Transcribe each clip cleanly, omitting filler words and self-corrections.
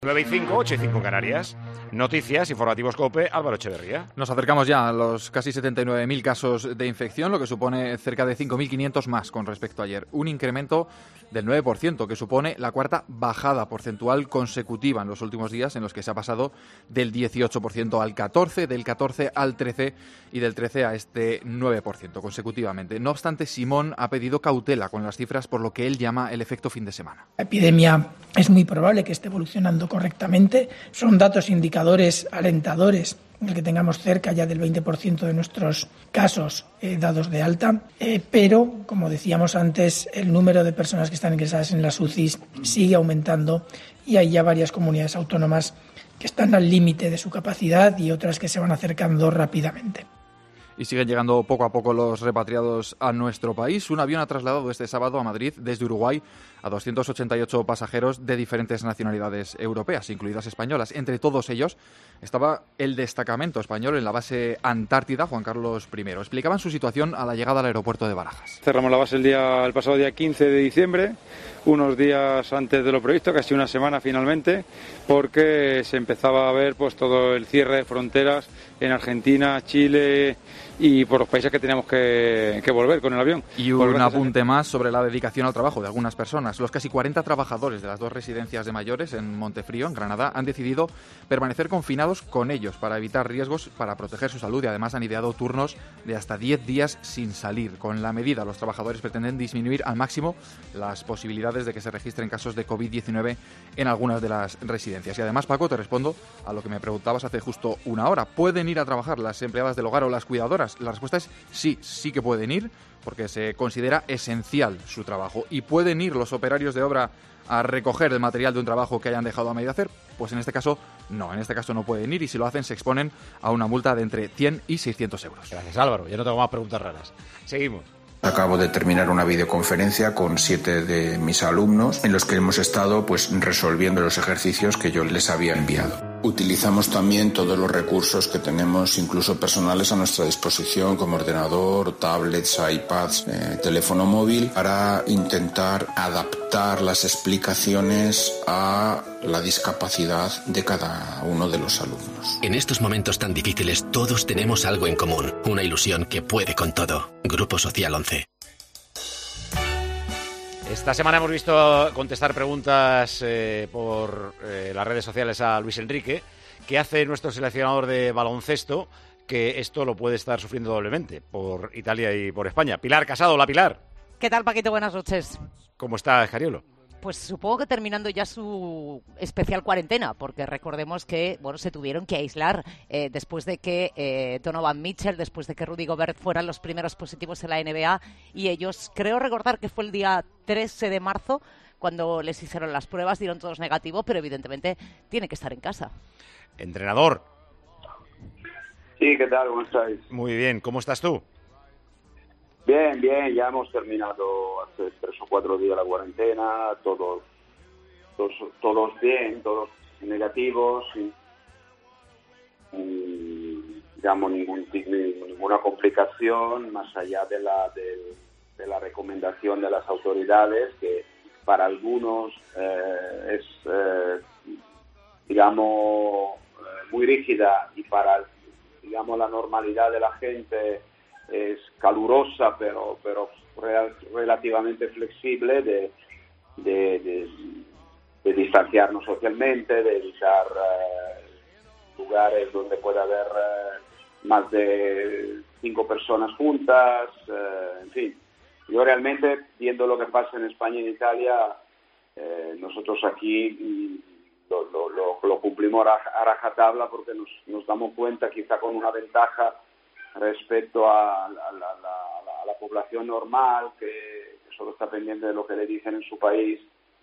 9:05, 8:05 en Canarias. Noticias, informativos COPE, Álvaro Echeverría. Nos acercamos ya a los casi 79.000 casos de infección, lo que supone cerca de 5.500 más con respecto a ayer. Un incremento del 9%, que supone la cuarta bajada porcentual consecutiva en los últimos días, en los que se ha pasado del 18% al 14%, del 14% al 13% y del 13% a este 9% consecutivamente. No obstante, Simón ha pedido cautela con las cifras por lo que él llama el efecto fin de semana. La epidemia es muy probable que esté evolucionando correctamente. Son datos indicadores alentadores el que tengamos cerca ya del 20% de nuestros casos dados de alta, pero, como decíamos antes, el número de personas que están ingresadas en las UCIs sigue aumentando y hay ya varias comunidades autónomas que están al límite de su capacidad y otras que se van acercando rápidamente. Y siguen llegando poco a poco los repatriados a nuestro país. Un avión ha trasladado este sábado a Madrid desde Uruguay a 288 pasajeros de diferentes nacionalidades europeas, incluidas españolas. Entre todos ellos estaba el destacamento español en la base Antártida, Juan Carlos I. Explicaban su situación a la llegada al aeropuerto de Barajas. Cerramos la base el pasado día 15 de diciembre, unos días antes de lo previsto, casi una semana finalmente, porque se empezaba a ver pues todo el cierre de fronteras en Argentina, Chile y por los países que teníamos que volver con el avión. Y un apunte más sobre la dedicación al trabajo de algunas personas. Los casi 40 trabajadores de las dos residencias de mayores en Montefrío, en Granada, han decidido permanecer confinados con ellos para evitar riesgos, para proteger su salud, y además han ideado turnos de hasta 10 días sin salir. Con la medida, los trabajadores pretenden disminuir al máximo las posibilidades de que se registren casos de COVID-19 en algunas de las residencias. Y además, Paco, te respondo a lo que me preguntabas hace justo una hora. ¿Pueden ir a trabajar las empleadas del hogar o las cuidadoras? La respuesta es sí, sí que pueden ir, porque se considera esencial su trabajo. ¿Y pueden ir los operarios de obra a recoger el material de un trabajo que hayan dejado a medio hacer? Pues en este caso no pueden ir, y si lo hacen se exponen a una multa de entre 100 y 600 euros. Gracias, Álvaro. Ya no tengo más preguntas raras. Seguimos. Acabo de terminar una videoconferencia con 7 de mis alumnos en los que hemos estado resolviendo los ejercicios que yo les había enviado. Utilizamos también todos los recursos que tenemos, incluso personales, a nuestra disposición, como ordenador, tablets, iPads, teléfono móvil, para intentar adaptar las explicaciones a la discapacidad de cada uno de los alumnos. En estos momentos tan difíciles todos tenemos algo en común, una ilusión que puede con todo. Grupo Social 11. Esta semana hemos visto contestar preguntas por las redes sociales a Luis Enrique. ¿Qué hace nuestro seleccionador de baloncesto? Que esto lo puede estar sufriendo doblemente por Italia y por España. Pilar Casado, hola Pilar. ¿Qué tal, Paquito? Buenas noches. ¿Cómo está Escariolo? Pues supongo que terminando ya su especial cuarentena, porque recordemos que se tuvieron que aislar después de que Donovan Mitchell, después de que Rudy Gobert fueran los primeros positivos en la NBA, y ellos, creo recordar que fue el día 13 de marzo, cuando les hicieron las pruebas, dieron todos negativo, pero evidentemente tiene que estar en casa. Entrenador. Sí, ¿qué tal? ¿Cómo estáis? Muy bien, ¿cómo estás tú? Bien, ya hemos terminado hace 3 o 4 días la cuarentena, todos bien, todos negativos, y digamos ninguna complicación más allá de la recomendación de las autoridades, que para algunos es muy rígida, y para la normalidad de la gente es calurosa, pero relativamente flexible, de distanciarnos socialmente, de evitar lugares donde pueda haber más de 5 personas juntas, en fin. Yo realmente, viendo lo que pasa en España y en Italia, nosotros aquí lo cumplimos a rajatabla, porque nos damos cuenta, quizá con una ventaja respecto a la población normal, que solo está pendiente de lo que le dicen en su país,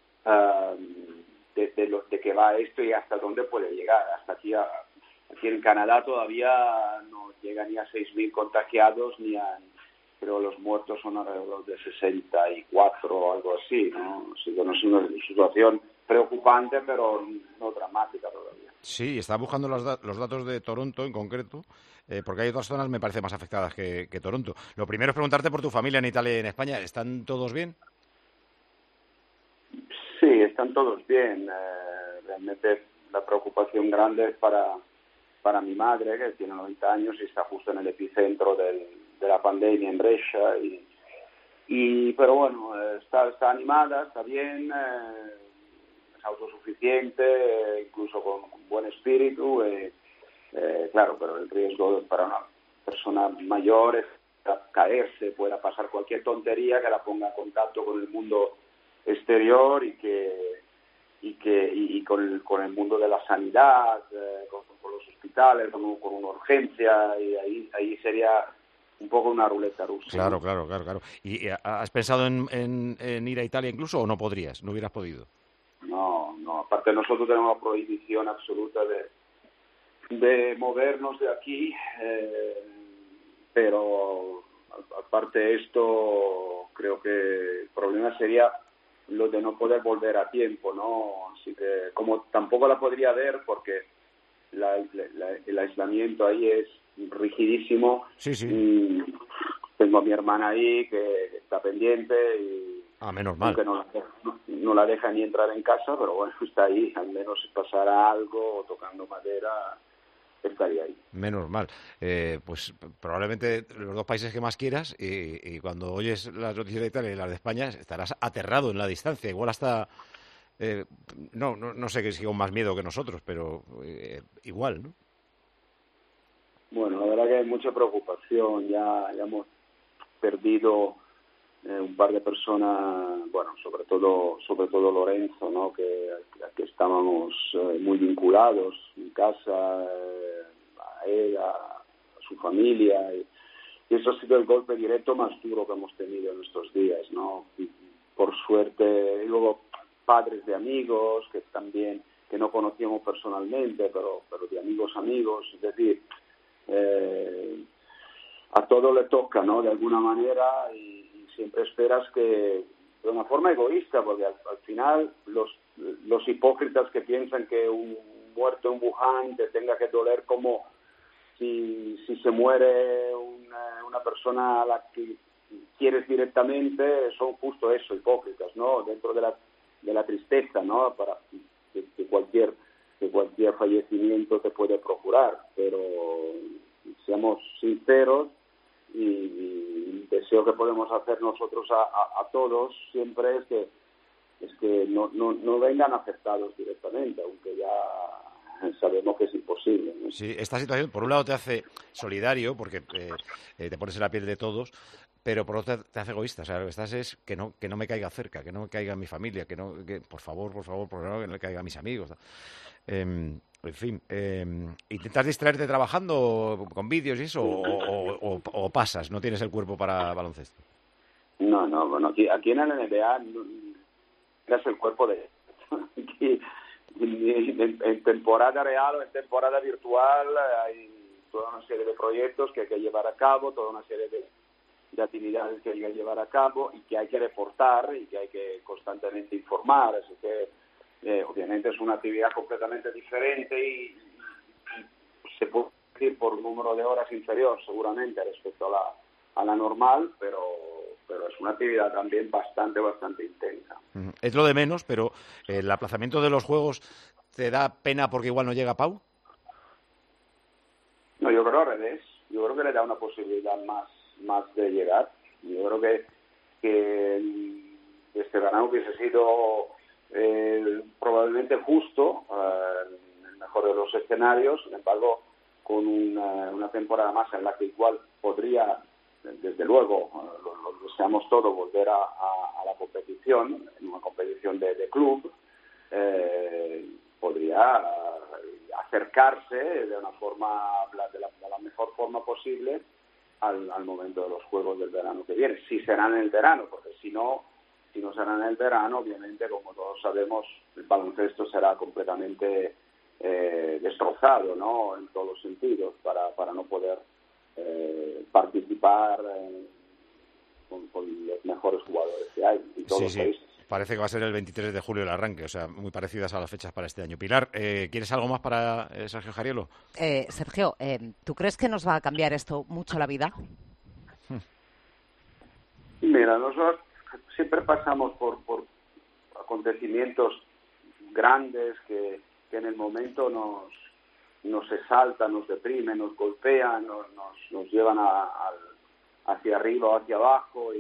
de que va esto y hasta dónde puede llegar. Hasta aquí en Canadá todavía no llega ni a 6.000 contagiados, pero los muertos son alrededor de 64 o algo así, ¿no? Así que no es una situación preocupante, pero no dramática todavía. Sí, estaba buscando los datos de Toronto en concreto, porque hay otras zonas me parece más afectadas que Toronto. Lo primero es preguntarte por tu familia en Italia y en España. ¿Están todos bien? Sí, están todos bien. realmente la preocupación grande es para mi madre, que tiene 90 años y está justo en el epicentro de la pandemia en Brescia. Pero bueno, está animada, está bien, es autosuficiente, incluso con buen espíritu. Claro, pero el riesgo para una persona mayor es caerse, pueda pasar cualquier tontería que la ponga en contacto con el mundo exterior y con el mundo de la sanidad, con los hospitales, con una urgencia, y ahí sería un poco una ruleta rusa. Claro, ¿no? claro. ¿Y has pensado en ir a Italia incluso o no podrías? ¿No hubieras podido? No. Aparte nosotros tenemos la prohibición absoluta de movernos de aquí, pero aparte de esto, creo que el problema sería lo de no poder volver a tiempo, ¿no? Así que como tampoco la podría ver porque el aislamiento ahí es rigidísimo. Sí. Y tengo a mi hermana ahí que está pendiente y menos mal. aunque no la deja ni entrar en casa, pero bueno, está ahí, al menos si pasara algo o tocando madera, estaría ahí. Menos mal. Pues probablemente los dos países que más quieras y cuando oyes las noticias de Italia y las de España estarás aterrado en la distancia. Igual hasta... no sé si con más miedo que nosotros, pero igual, ¿no? Bueno, la verdad que hay mucha preocupación. Ya hemos perdido un par de personas, bueno, sobre todo Lorenzo, ¿no? Que estábamos muy vinculados en casa, a él, a su familia, y eso ha sido el golpe directo más duro que hemos tenido en estos días, ¿no? Y por suerte, y luego padres de amigos que también, que no conocíamos personalmente, pero de amigos, es decir, a todo le toca, ¿no? De alguna manera, y siempre esperas que, de una forma egoísta, porque al final los hipócritas que piensan que un muerto en Wuhan te tenga que doler como si se muere una persona a la que quieres directamente, son justo eso, hipócritas, ¿no? Dentro de la tristeza, ¿no? Para que cualquier fallecimiento te puede procurar, pero seamos sinceros y el deseo que podemos hacer nosotros a todos siempre es que no vengan afectados directamente, aunque ya sabemos que es imposible, ¿no? Sí, esta situación por un lado te hace solidario porque te pones en la piel de todos, pero por otro te hace egoísta. O sea, lo que estás es que no me caiga cerca, que no me caiga mi familia, que por favor, que no le caiga a mis amigos. En fin, ¿intentas distraerte trabajando con vídeos y eso o pasas? ¿No tienes el cuerpo para baloncesto? No, bueno, aquí en la NBA es el cuerpo de... Aquí, en temporada real o en temporada virtual hay toda una serie de proyectos que hay que llevar a cabo, toda una serie de actividades que hay que llevar a cabo y que hay que reportar y que hay que constantemente informar. Así que obviamente es una actividad completamente diferente y se puede decir por número de horas inferior seguramente respecto a la normal, pero es una actividad también bastante intensa. Es lo de menos, pero el aplazamiento de los juegos, ¿te da pena porque igual no llega Pau? No, yo creo al revés. Yo creo que le da una posibilidad más de llegar. Yo creo que este verano hubiese sido probablemente justo, en el mejor de los escenarios. Sin embargo, con una temporada más en la que igual podría, desde luego, lo deseamos todos, volver a la competición, en una competición de club, podría acercarse de una forma, de la mejor forma posible al momento de los Juegos del verano que viene, si serán en el verano, porque si no serán en el verano, obviamente, como todos sabemos, el baloncesto será completamente destrozado, ¿no? En todos los sentidos, para no poder participar con los mejores jugadores que hay en todos los países. Parece que va a ser el 23 de julio el arranque, o sea, muy parecidas a las fechas para este año. Pilar, ¿quieres algo más para Sergio Jariolo? Sergio, ¿tú crees que nos va a cambiar esto mucho la vida? Mira, nosotros siempre pasamos por acontecimientos grandes que en el momento nos exaltan, nos deprimen, nos golpean, nos llevan hacia arriba o hacia abajo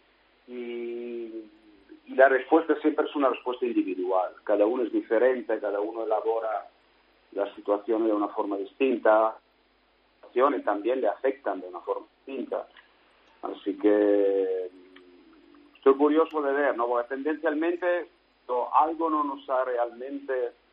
y la respuesta siempre es una respuesta individual. Cada uno es diferente, cada uno elabora las situaciones de una forma distinta, y también le afectan de una forma distinta. Así que estoy curioso de ver, ¿no? Porque tendencialmente algo no nos ha realmente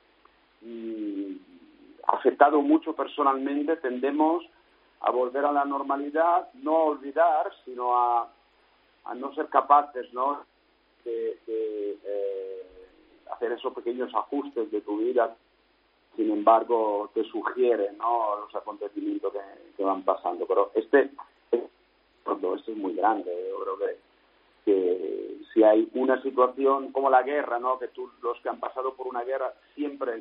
afectado mucho personalmente. Tendemos a volver a la normalidad, no a olvidar, sino a no ser capaces, ¿no?, de hacer esos pequeños ajustes de tu vida. Sin embargo, te sugieren, ¿no?, los acontecimientos que van pasando. Pero este es muy grande. Yo creo que si hay una situación como la guerra, ¿no?, que los que han pasado por una guerra siempre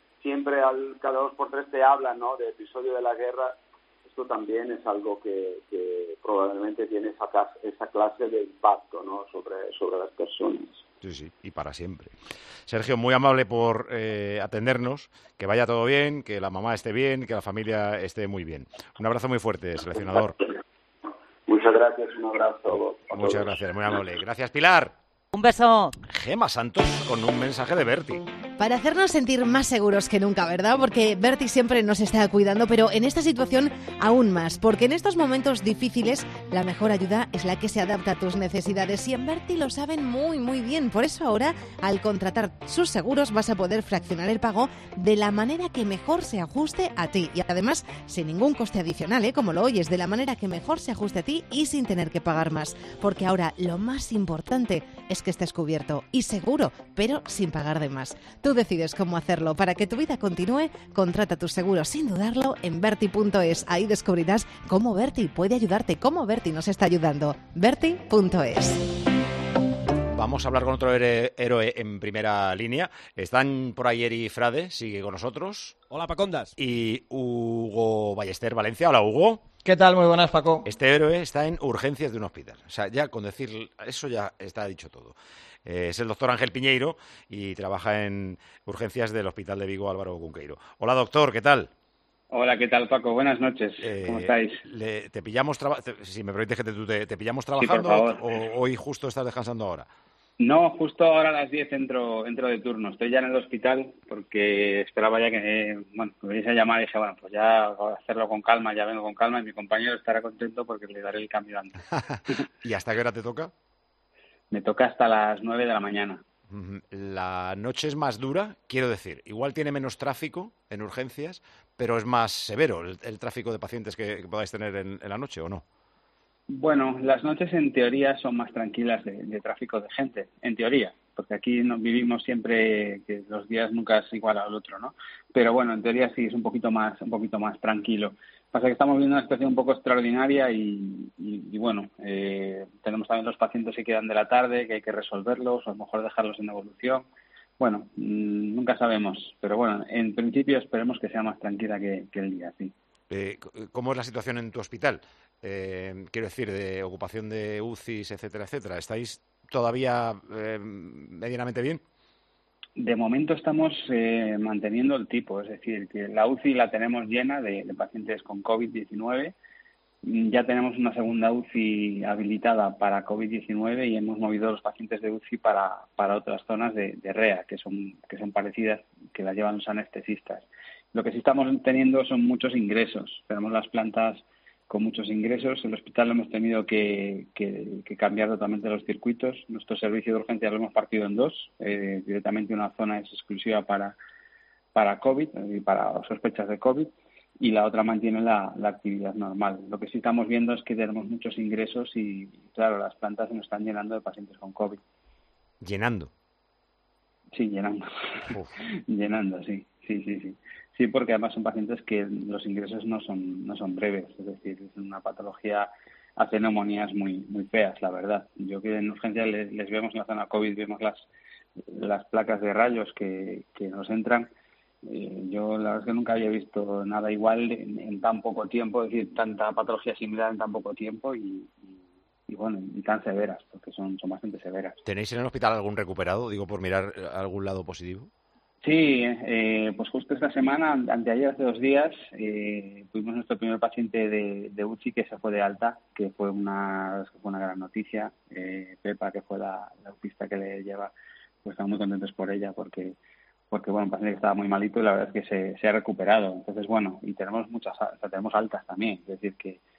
cada 2 por 3 te hablan, ¿no?, de episodio de la guerra. Esto también es algo que probablemente tiene esa clase de impacto, ¿no?, sobre las personas. Sí, y para siempre. Sergio, muy amable por atendernos, que vaya todo bien, que la mamá esté bien, que la familia esté muy bien. Un abrazo muy fuerte, seleccionador. Muchas gracias, un abrazo. Muchas gracias, muy amable. Gracias, Pilar. Un beso. Gema Santos con un mensaje de Berti. Para hacernos sentir más seguros que nunca, ¿verdad? Porque Berti siempre nos está cuidando, pero en esta situación aún más, porque en estos momentos difíciles la mejor ayuda es la que se adapta a tus necesidades y en Berti lo saben muy, muy bien. Por eso ahora, al contratar sus seguros, vas a poder fraccionar el pago de la manera que mejor se ajuste a ti y además sin ningún coste adicional, como lo oyes, de la manera que mejor se ajuste a ti y sin tener que pagar más. Porque ahora lo más importante es que estés cubierto y seguro, pero sin pagar de más. Tú decides cómo hacerlo. Para que tu vida continúe, contrata tus seguros sin dudarlo en Berti.es. Ahí descubrirás cómo Berti puede ayudarte, cómo Berti nos está ayudando. Berti.es. Vamos a hablar con otro héroe en primera línea. Están por ahí Eri Frade, sigue con nosotros. Hola, Pacondas. Y Hugo Ballester, Valencia. Hola, Hugo. ¿Qué tal? Muy buenas, Paco. Este héroe está en urgencias de un hospital. O sea, ya con decir eso ya está dicho todo. Es el doctor Ángel Piñeiro y trabaja en urgencias del Hospital de Vigo Álvaro Cunqueiro. Hola, doctor, ¿qué tal? Hola, ¿qué tal, Paco? Buenas noches. ¿Cómo estáis? ¿Te pillamos si me permites que te pillamos trabajando o hoy justo estás descansando ahora? No, justo ahora a las 10 entro de turno. Estoy ya en el hospital porque esperaba ya que me viniese a llamar y dije, bueno, pues ya voy a hacerlo con calma, ya vengo con calma y mi compañero estará contento porque le daré el cambio antes. ¿Y hasta qué hora te toca? Me toca hasta las 9 de la mañana. La noche es más dura, quiero decir, igual tiene menos tráfico en urgencias, pero es más severo el tráfico de pacientes que podáis tener en la noche, ¿o no? Bueno, las noches en teoría son más tranquilas de tráfico de gente, en teoría, porque aquí vivimos siempre que los días nunca es igual al otro, ¿no? Pero bueno, en teoría sí es un poquito más tranquilo. Pasa que estamos viendo una situación un poco extraordinaria y bueno, tenemos también los pacientes que quedan de la tarde, que hay que resolverlos, o a lo mejor dejarlos en evolución. Bueno, nunca sabemos, pero bueno, en principio esperemos que sea más tranquila que el día, sí. ¿Cómo es la situación en tu hospital? Quiero decir, de ocupación de UCIs, etcétera, etcétera. ¿Estáis todavía medianamente bien? De momento estamos manteniendo el tipo, es decir, que la UCI la tenemos llena de pacientes con COVID-19. Ya tenemos una segunda UCI habilitada para COVID-19 y hemos movido los pacientes de UCI para otras zonas de REA, que son parecidas, que las llevan los anestesistas. Lo que sí estamos teniendo son muchos ingresos. Tenemos las plantas con muchos ingresos. El hospital hemos tenido que cambiar totalmente los circuitos. Nuestro servicio de urgencia lo hemos partido en dos. Directamente una zona es exclusiva para COVID y para sospechas de COVID y la otra mantiene la actividad normal. Lo que sí estamos viendo es que tenemos muchos ingresos y, claro, las plantas se nos están llenando de pacientes con COVID. ¿Llenando? Sí, llenando. Llenando, sí. Sí, porque además son pacientes que los ingresos no son breves, es decir, es una patología, hace neumonías muy feas, la verdad. Yo que en urgencia les vemos en la zona COVID, vemos las placas de rayos que nos entran. Yo la verdad es que nunca había visto nada igual en tan poco tiempo, es decir, tanta patología similar en tan poco tiempo y bueno, y tan severas, porque son bastante severas. ¿Tenéis en el hospital algún recuperado? Digo, por mirar algún lado positivo. Sí, pues justo esta semana, anteayer, hace 2 días, tuvimos nuestro primer paciente de UCI que se fue de alta, que fue una gran noticia. Pepa, que fue la autista que le lleva, pues estamos muy contentos por ella, porque bueno, un paciente que estaba muy malito y la verdad es que se ha recuperado. Entonces, bueno, y tenemos tenemos altas también, es decir,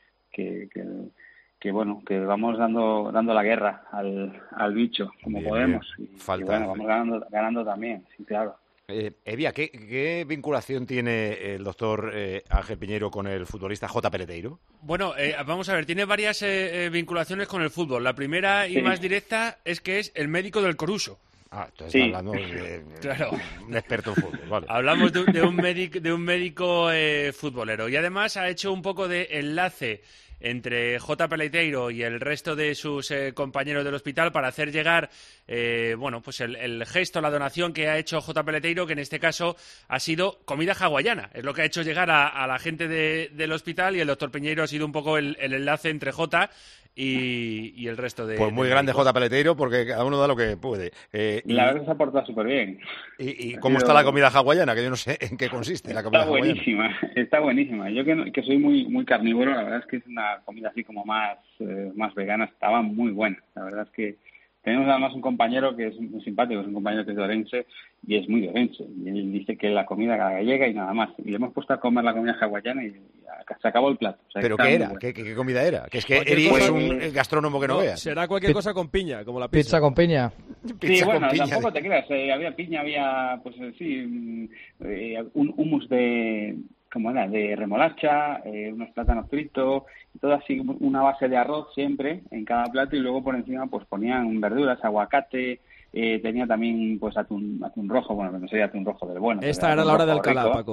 que bueno, que vamos dando la guerra al bicho como bien, podemos. Bien. Y bueno, vamos ganando también, sí, claro. Evia, ¿qué vinculación tiene el doctor Ángel Piñeiro con el futbolista J. Peleteiro? Bueno, vamos a ver, tiene varias vinculaciones con el fútbol. La primera y más directa es que es el médico del Coruso. Entonces hablamos de claro. Un experto en fútbol. Vale. Hablamos de un médico futbolero. Y además ha hecho un poco de enlace entre J. Peleteiro y el resto de sus compañeros del hospital para hacer llegar pues el gesto, la donación que ha hecho J. Peleteiro, que en este caso ha sido comida hawaiana. Es lo que ha hecho llegar a la gente del hospital, y el doctor Piñeiro ha sido un poco el enlace entre J. y el resto de... Pues muy grande J. Peleteiro, porque cada uno da lo que puede. La verdad que se ha portado súper bien. ¿Y cómo está la comida hawaiana? Que yo no sé en qué consiste la comida hawaiana. Está buenísima. Yo que soy muy carnívoro, la verdad es que es una comida así como más vegana, estaba muy buena. La verdad es que tenemos además un compañero que es muy simpático, es un compañero que es de Orense, y es muy de Orense. Y él dice que la comida gallega y nada más. Y le hemos puesto a comer la comida hawaiana y se acabó el plato. O sea, ¿pero qué era? ¿Qué comida era? Que es que Eri es un gastrónomo que no vea. Será cualquier cosa con piña, como la pizza. Pizza con piña. Sí, bueno, tampoco te creas. Había piña, había, pues sí, un hummus de remolacha, unos plátanos fritos, y todo así, una base de arroz siempre en cada plato, y luego por encima pues ponían verduras, aguacate, tenía también pues atún rojo, bueno, no sería atún rojo del bueno. Esta era la hora del Alcalá, Paco.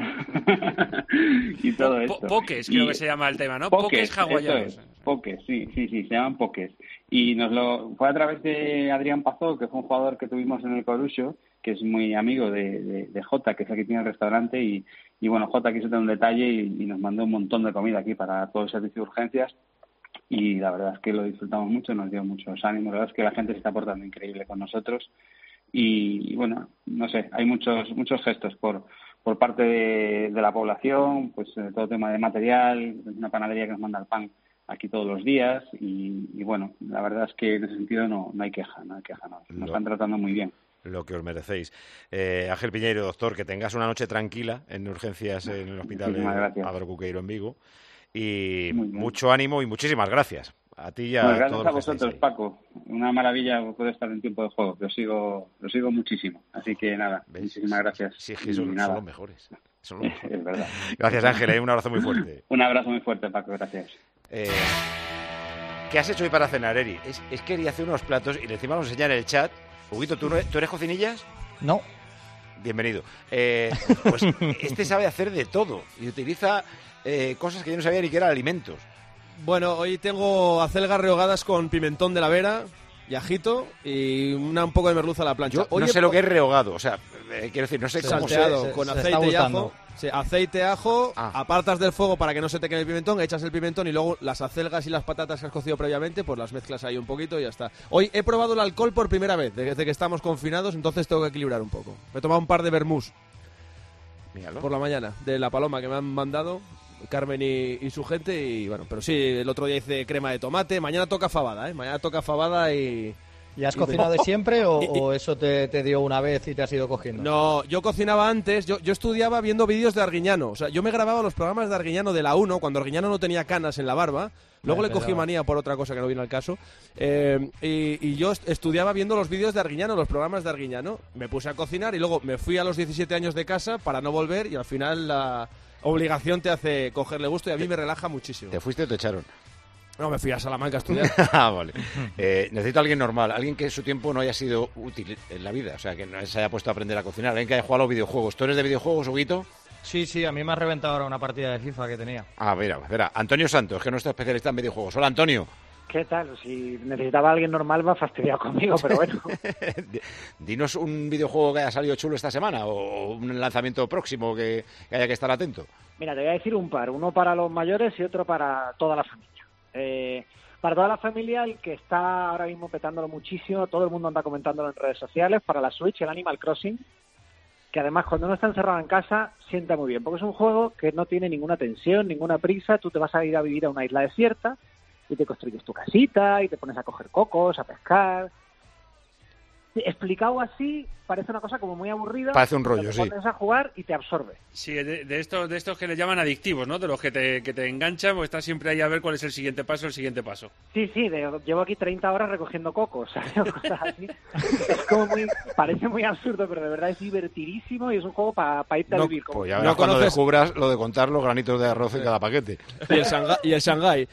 Y todo esto. Pokés, creo que se llama el tema, ¿no? Pokés hawaianos. Pokés, sí, se llaman pokés. Y fue a través de Adrián Pazó, que fue un jugador que tuvimos en el Coruso, que es muy amigo de Jota, que es el que tiene el restaurante, y bueno, Jota quiso tener un detalle y nos mandó un montón de comida aquí para todo el servicio de urgencias, y la verdad es que lo disfrutamos mucho, nos dio muchos ánimos. La verdad es que la gente se está portando increíble con nosotros, y bueno, no sé, hay muchos gestos por parte de la población, pues todo tema de material, una panadería que nos manda el pan aquí todos los días, y bueno, la verdad es que en ese sentido no hay queja, nos están tratando muy bien. Lo que os merecéis. Ángel Piñeiro, doctor, que tengas una noche tranquila en urgencias en el hospital Álvaro Cuqueiro en Vigo, y mucho ánimo y muchísimas gracias a ti y a gracias todos a vosotros, Paco. Una maravilla poder estar en tiempo de juego. Lo sigo muchísimo. Así que nada, muchísimas gracias. Sí, es que son los mejores. Es verdad. Gracias, Ángel. Un abrazo muy fuerte. Un abrazo muy fuerte, Paco. Gracias. ¿Qué has hecho hoy para cenar, Eri? Es que Eri hace unos platos y le encima nos enseña en el chat. Huguito, ¿tú eres cocinillas? No. Bienvenido. Pues este sabe hacer de todo y utiliza cosas que yo no sabía ni que eran alimentos. Bueno, hoy tengo acelgas rehogadas con pimentón de la Vera y ajito y un poco de merluza a la plancha. Yo no sé lo que es rehogado, o sea, quiero decir, no sé cómo salteado con aceite y ajo. Sí, aceite, ajo, apartas del fuego para que no se te queme el pimentón, echas el pimentón y luego las acelgas y las patatas que has cocido previamente, pues las mezclas ahí un poquito y ya está. Hoy he probado el alcohol por primera vez, desde que estamos confinados, entonces tengo que equilibrar un poco. Me he tomado un par de vermús por la mañana, de La Paloma, que me han mandado Carmen y su gente, y bueno, pero sí, el otro día hice crema de tomate, mañana toca fabada, mañana toca fabada y... ¿Y has cocinado de siempre o eso te dio una vez y te has ido cogiendo? No, yo cocinaba antes, yo estudiaba viendo vídeos de Arguiñano. O sea, yo me grababa los programas de Arguiñano de la 1, cuando Arguiñano no tenía canas en la barba. Luego le cogí manía por otra cosa que no viene al caso. Y yo estudiaba viendo los vídeos de Arguiñano, los programas de Arguiñano. Me puse a cocinar y luego me fui a los 17 años de casa para no volver, y al final la obligación te hace cogerle gusto y a mí me relaja muchísimo. ¿Te fuiste o te echaron? No, me fui a Salamanca a estudiar. Vale. Necesito a alguien normal, alguien que su tiempo no haya sido útil en la vida, o sea, que no se haya puesto a aprender a cocinar, alguien que haya jugado a los videojuegos. ¿Tú eres de videojuegos, Huguito? Sí, a mí me ha reventado ahora una partida de FIFA que tenía. Mira, Antonio Santos, que es nuestro especialista en videojuegos. Hola, Antonio. ¿Qué tal? Si necesitaba a alguien normal me ha fastidiado conmigo, pero bueno. Dinos un videojuego que haya salido chulo esta semana o un lanzamiento próximo que haya que estar atento. Mira, te voy a decir un par, uno para los mayores y otro para toda la familia. Para toda la familia, el que está ahora mismo petándolo muchísimo, todo el mundo anda comentándolo en redes sociales, para la Switch, el Animal Crossing, que además cuando uno está encerrado en casa sienta muy bien, porque es un juego que no tiene ninguna tensión, ninguna prisa. Tú te vas a ir a vivir a una isla desierta y te construyes tu casita y te pones a coger cocos, a pescar. Explicado así, parece una cosa como muy aburrida. Parece un rollo, sí. Te pones a jugar y te absorbe. Sí, de estos que le llaman adictivos, ¿no? De los que te enganchan, porque estás siempre ahí a ver cuál es el siguiente paso. Sí, llevo aquí 30 horas recogiendo cocos, ¿sabes? Cosas así. Es como parece muy absurdo, pero de verdad es divertidísimo y es un juego para irte a vivir. Pues ya verás cuando descubras lo de contar los granitos de arroz en cada paquete. Y el Shanghái.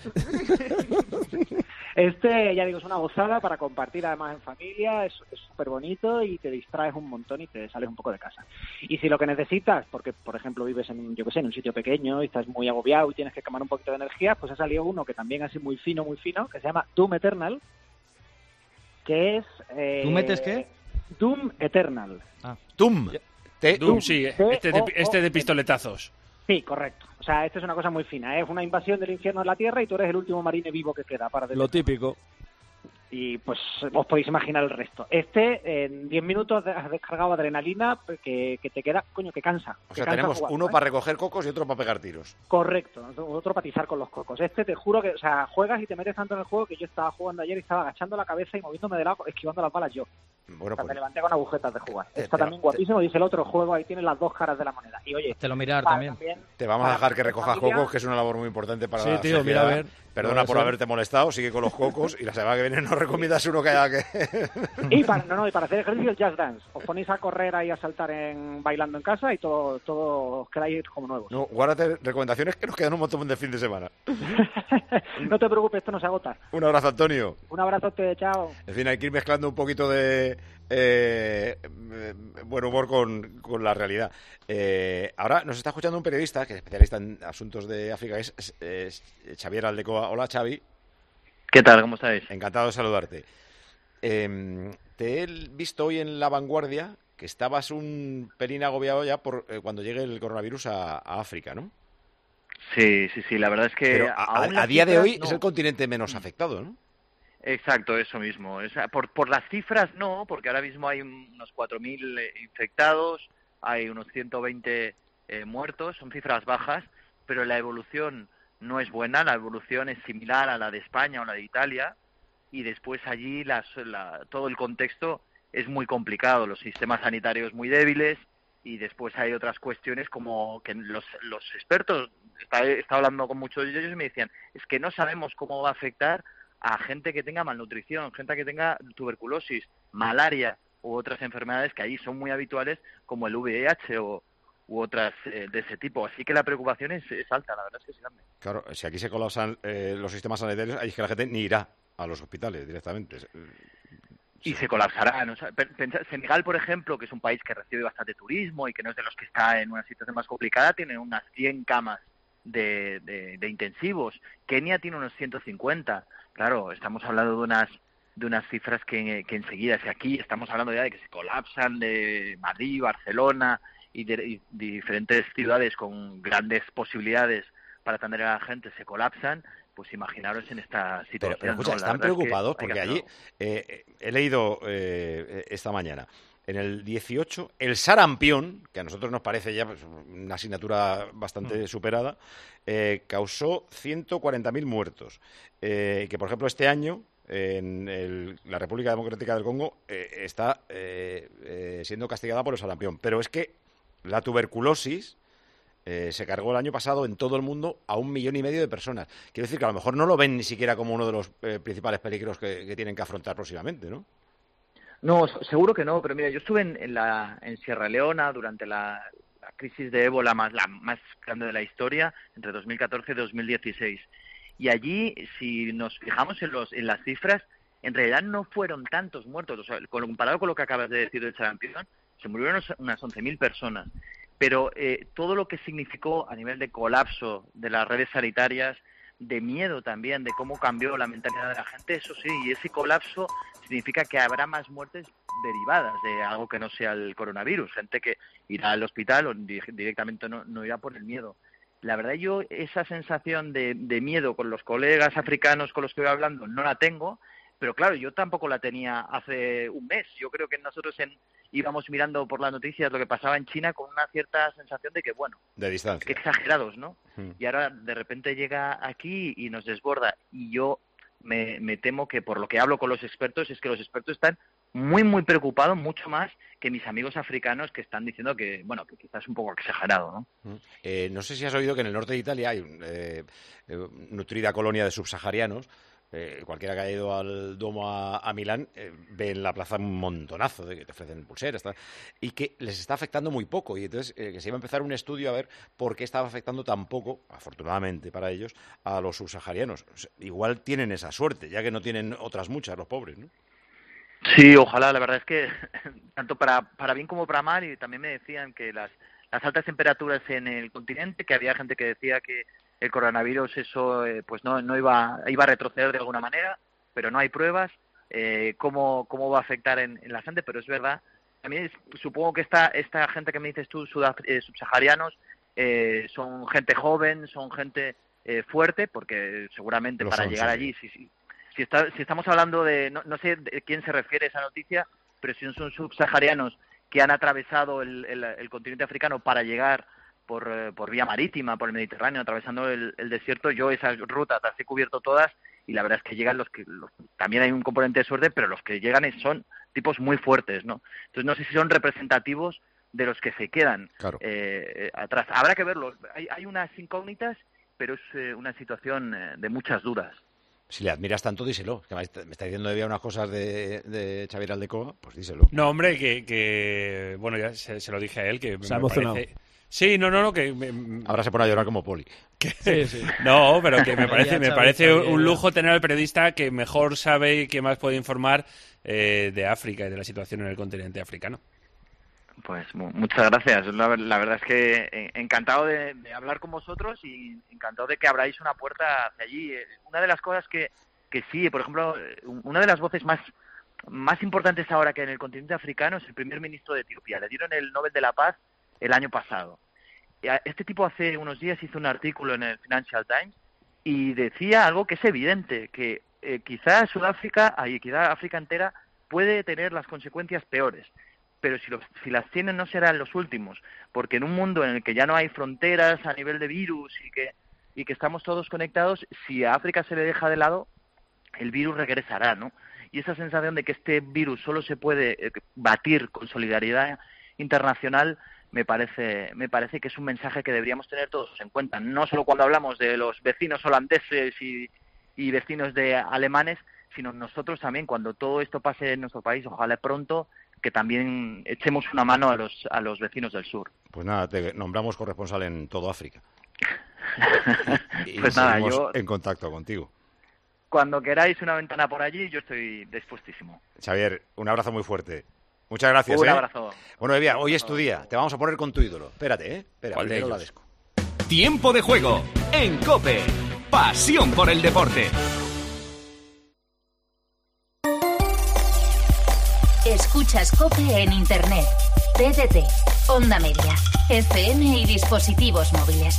Ya digo, es una gozada para compartir además en familia, es súper bonito y te distraes un montón y te sales un poco de casa. Y si lo que necesitas, porque por ejemplo vives en un sitio pequeño y estás muy agobiado y tienes que quemar un poquito de energía, pues ha salido uno que también así muy fino, que se llama Doom Eternal, que es... ¿Tú metes qué? Doom Eternal. Doom. Doom, sí, este de pistoletazos. Sí, correcto. O sea, esto es una cosa muy fina. Es una invasión del infierno en la Tierra y tú eres el último marine vivo que queda para lo típico. Y pues os podéis imaginar el resto. En 10 minutos has descargado adrenalina que te queda, que cansa. O sea, tenemos uno para recoger cocos y otro para pegar tiros. Correcto, otro para atizar con los cocos. Te juro que, o sea, juegas y te metes tanto en el juego que yo estaba jugando ayer y estaba agachando la cabeza y moviéndome de lado, esquivando las balas yo. Bueno, me levanté con agujetas de jugar. Está también guapísimo, dice el otro juego, ahí tiene las dos caras de la moneda. Y oye, te lo mirar también. Te vamos a dejar que recojas cocos, que es una labor muy importante para la tío, mira, a ver. Perdona por haberte molestado, sigue con los cocos y la semana que viene nos recomiendas uno que haya que... y para hacer ejercicio el Just Dance. Os ponéis a correr ahí a saltar bailando en casa y todo os quedáis como nuevos. No, guárdate recomendaciones que nos quedan un montón de fin de semana. No te preocupes, esto no se agota. Un abrazo, Antonio. Un abrazote, chao. En fin, hay que ir mezclando un poquito de buen humor con la realidad. Ahora nos está escuchando un periodista que es especialista en asuntos de África, es Xavier Aldecoa. Hola, Xavi. ¿Qué tal? ¿Cómo estáis? Encantado de saludarte. Te he visto hoy en La Vanguardia que estabas un pelín agobiado ya por cuando llegue el coronavirus a África, ¿no? Sí, la verdad es que... Pero a día de hoy es el continente menos afectado, ¿no? Exacto, eso mismo. Por las cifras no, porque ahora mismo hay unos 4.000 infectados, hay unos 120 muertos, son cifras bajas, pero la evolución no es buena, la evolución es similar a la de España o la de Italia, y después allí todo el contexto es muy complicado, los sistemas sanitarios muy débiles, y después hay otras cuestiones como que los expertos, he estado hablando con muchos de ellos y me decían, es que no sabemos cómo va a afectar a gente que tenga malnutrición, gente que tenga tuberculosis, malaria u otras enfermedades que allí son muy habituales, como el VIH u otras de ese tipo. Así que la preocupación es alta, la verdad es que es grande. Claro, si aquí se colapsan los sistemas sanitarios, ahí es que la gente ni irá a los hospitales directamente. Y se colapsarán. O sea, Senegal, por ejemplo, que es un país que recibe bastante turismo y que no es de los que está en una situación más complicada, tiene unas 100 camas de intensivos. Kenia tiene unos 150. Claro, estamos hablando de unas cifras que enseguida, si aquí estamos hablando ya de que se colapsan de Madrid, Barcelona y de diferentes ciudades con grandes posibilidades para atender a la gente, se colapsan, pues imaginaros en esta situación. Pero escucha, están preocupados porque allí, he leído esta mañana, en el 18, el sarampión, que a nosotros nos parece ya pues, una asignatura bastante superada, causó 140.000 muertos. Que, por ejemplo, este año, en la República Democrática del Congo, está siendo castigada por el sarampión. Pero es que la tuberculosis se cargó el año pasado en todo el mundo a 1,5 millones de personas. Quiero decir que a lo mejor no lo ven ni siquiera como uno de los principales peligros que tienen que afrontar próximamente, ¿no? No, seguro que no, pero mira, yo estuve en Sierra Leona durante la crisis de ébola la más grande de la historia, entre 2014 y 2016. Y allí, si nos fijamos en las cifras, en realidad no fueron tantos muertos. O sea, comparado con lo que acabas de decir del sarampión, se murieron unas 11.000 personas. Pero todo lo que significó a nivel de colapso de las redes sanitarias, de miedo también, de cómo cambió la mentalidad de la gente, eso sí, y ese colapso significa que habrá más muertes derivadas de algo que no sea el coronavirus, gente que irá al hospital o directamente no irá por el miedo. La verdad, yo esa sensación de miedo con los colegas africanos con los que voy hablando no la tengo. Pero claro, yo tampoco la tenía hace un mes. Yo creo que nosotros íbamos mirando por las noticias lo que pasaba en China con una cierta sensación de que, bueno, de distancia, que exagerados, ¿no? Y ahora de repente llega aquí y nos desborda. Y yo me temo que, por lo que hablo con los expertos, es que los expertos están muy, muy preocupados, mucho más que mis amigos africanos, que están diciendo que, bueno, que quizás es un poco exagerado, ¿no? No sé si has oído que en el norte de Italia hay nutrida colonia de subsaharianos. Cualquiera que haya ido al Duomo a Milán ve en la plaza un montonazo de que te ofrecen pulseras y que les está afectando muy poco, y entonces que se iba a empezar un estudio a ver por qué estaba afectando tan poco, afortunadamente para ellos, a los subsaharianos. O sea, igual tienen esa suerte, ya que no tienen otras muchas los pobres, ¿no? Sí, ojalá. La verdad es que tanto para bien como para mal, y también me decían que las altas temperaturas en el continente, que había gente que decía que el coronavirus eso pues no iba a retroceder de alguna manera, pero no hay pruebas cómo va a afectar en la gente, pero es verdad. También supongo que esta gente que me dices tú, subsaharianos, son gente joven, son gente fuerte, porque seguramente para llegar allí, si estamos hablando de, no sé de quién se refiere esa noticia, pero si son subsaharianos que han atravesado el continente africano para llegar por vía marítima, por el Mediterráneo, atravesando el desierto, yo esas rutas las he cubierto todas, y la verdad es que llegan también hay un componente de suerte, pero los que llegan son tipos muy fuertes, ¿no? Entonces no sé si son representativos de los que se quedan atrás. Habrá que verlo. Hay unas incógnitas, pero es una situación de muchas dudas. Si le admiras tanto, díselo. Que me está diciendo que había unas cosas de Xavier Aldecoa, pues díselo. No, hombre, que bueno, ya se lo dije a él, que se ha emocionado. Parece... Sí, no, que... Ahora se pone a llorar como Poli. Sí. No, pero que me parece un lujo tener al periodista que mejor sabe y que más puede informar de África y de la situación en el continente africano. Pues muchas gracias. La verdad es que encantado de hablar con vosotros y encantado de que abráis una puerta hacia allí. Una de las cosas que sí, por ejemplo, una de las voces más importantes ahora que en el continente africano es el primer ministro de Etiopía. Le dieron el Nobel de la Paz el año pasado. Este tipo hace unos días hizo un artículo en el Financial Times y decía algo que es evidente, que quizá Sudáfrica, y quizá África entera, puede tener las consecuencias peores, pero si las tienen no serán los últimos, porque en un mundo en el que ya no hay fronteras a nivel de virus y que estamos todos conectados, si a África se le deja de lado, el virus regresará, ¿no? Y esa sensación de que este virus solo se puede batir con solidaridad internacional me parece que es un mensaje que deberíamos tener todos en cuenta, no solo cuando hablamos de los vecinos holandeses y vecinos de alemanes, sino nosotros también, cuando todo esto pase en nuestro país, ojalá pronto, que también echemos una mano a los vecinos del sur. Pues nada, te nombramos corresponsal en todo África. Y pues nada, seguimos yo en contacto contigo. Cuando queráis una ventana por allí, yo estoy dispuestísimo. Xavier, un abrazo muy fuerte. Muchas gracias. Un abrazo. Bueno, Evia, hoy es tu día. Te vamos a poner con tu ídolo. Espérate, Espera, ¿cuál de primero la ellos? desco. Tiempo de juego en COPE. Pasión por el deporte. Escuchas COPE en Internet, TDT, Onda Media, FM y dispositivos móviles.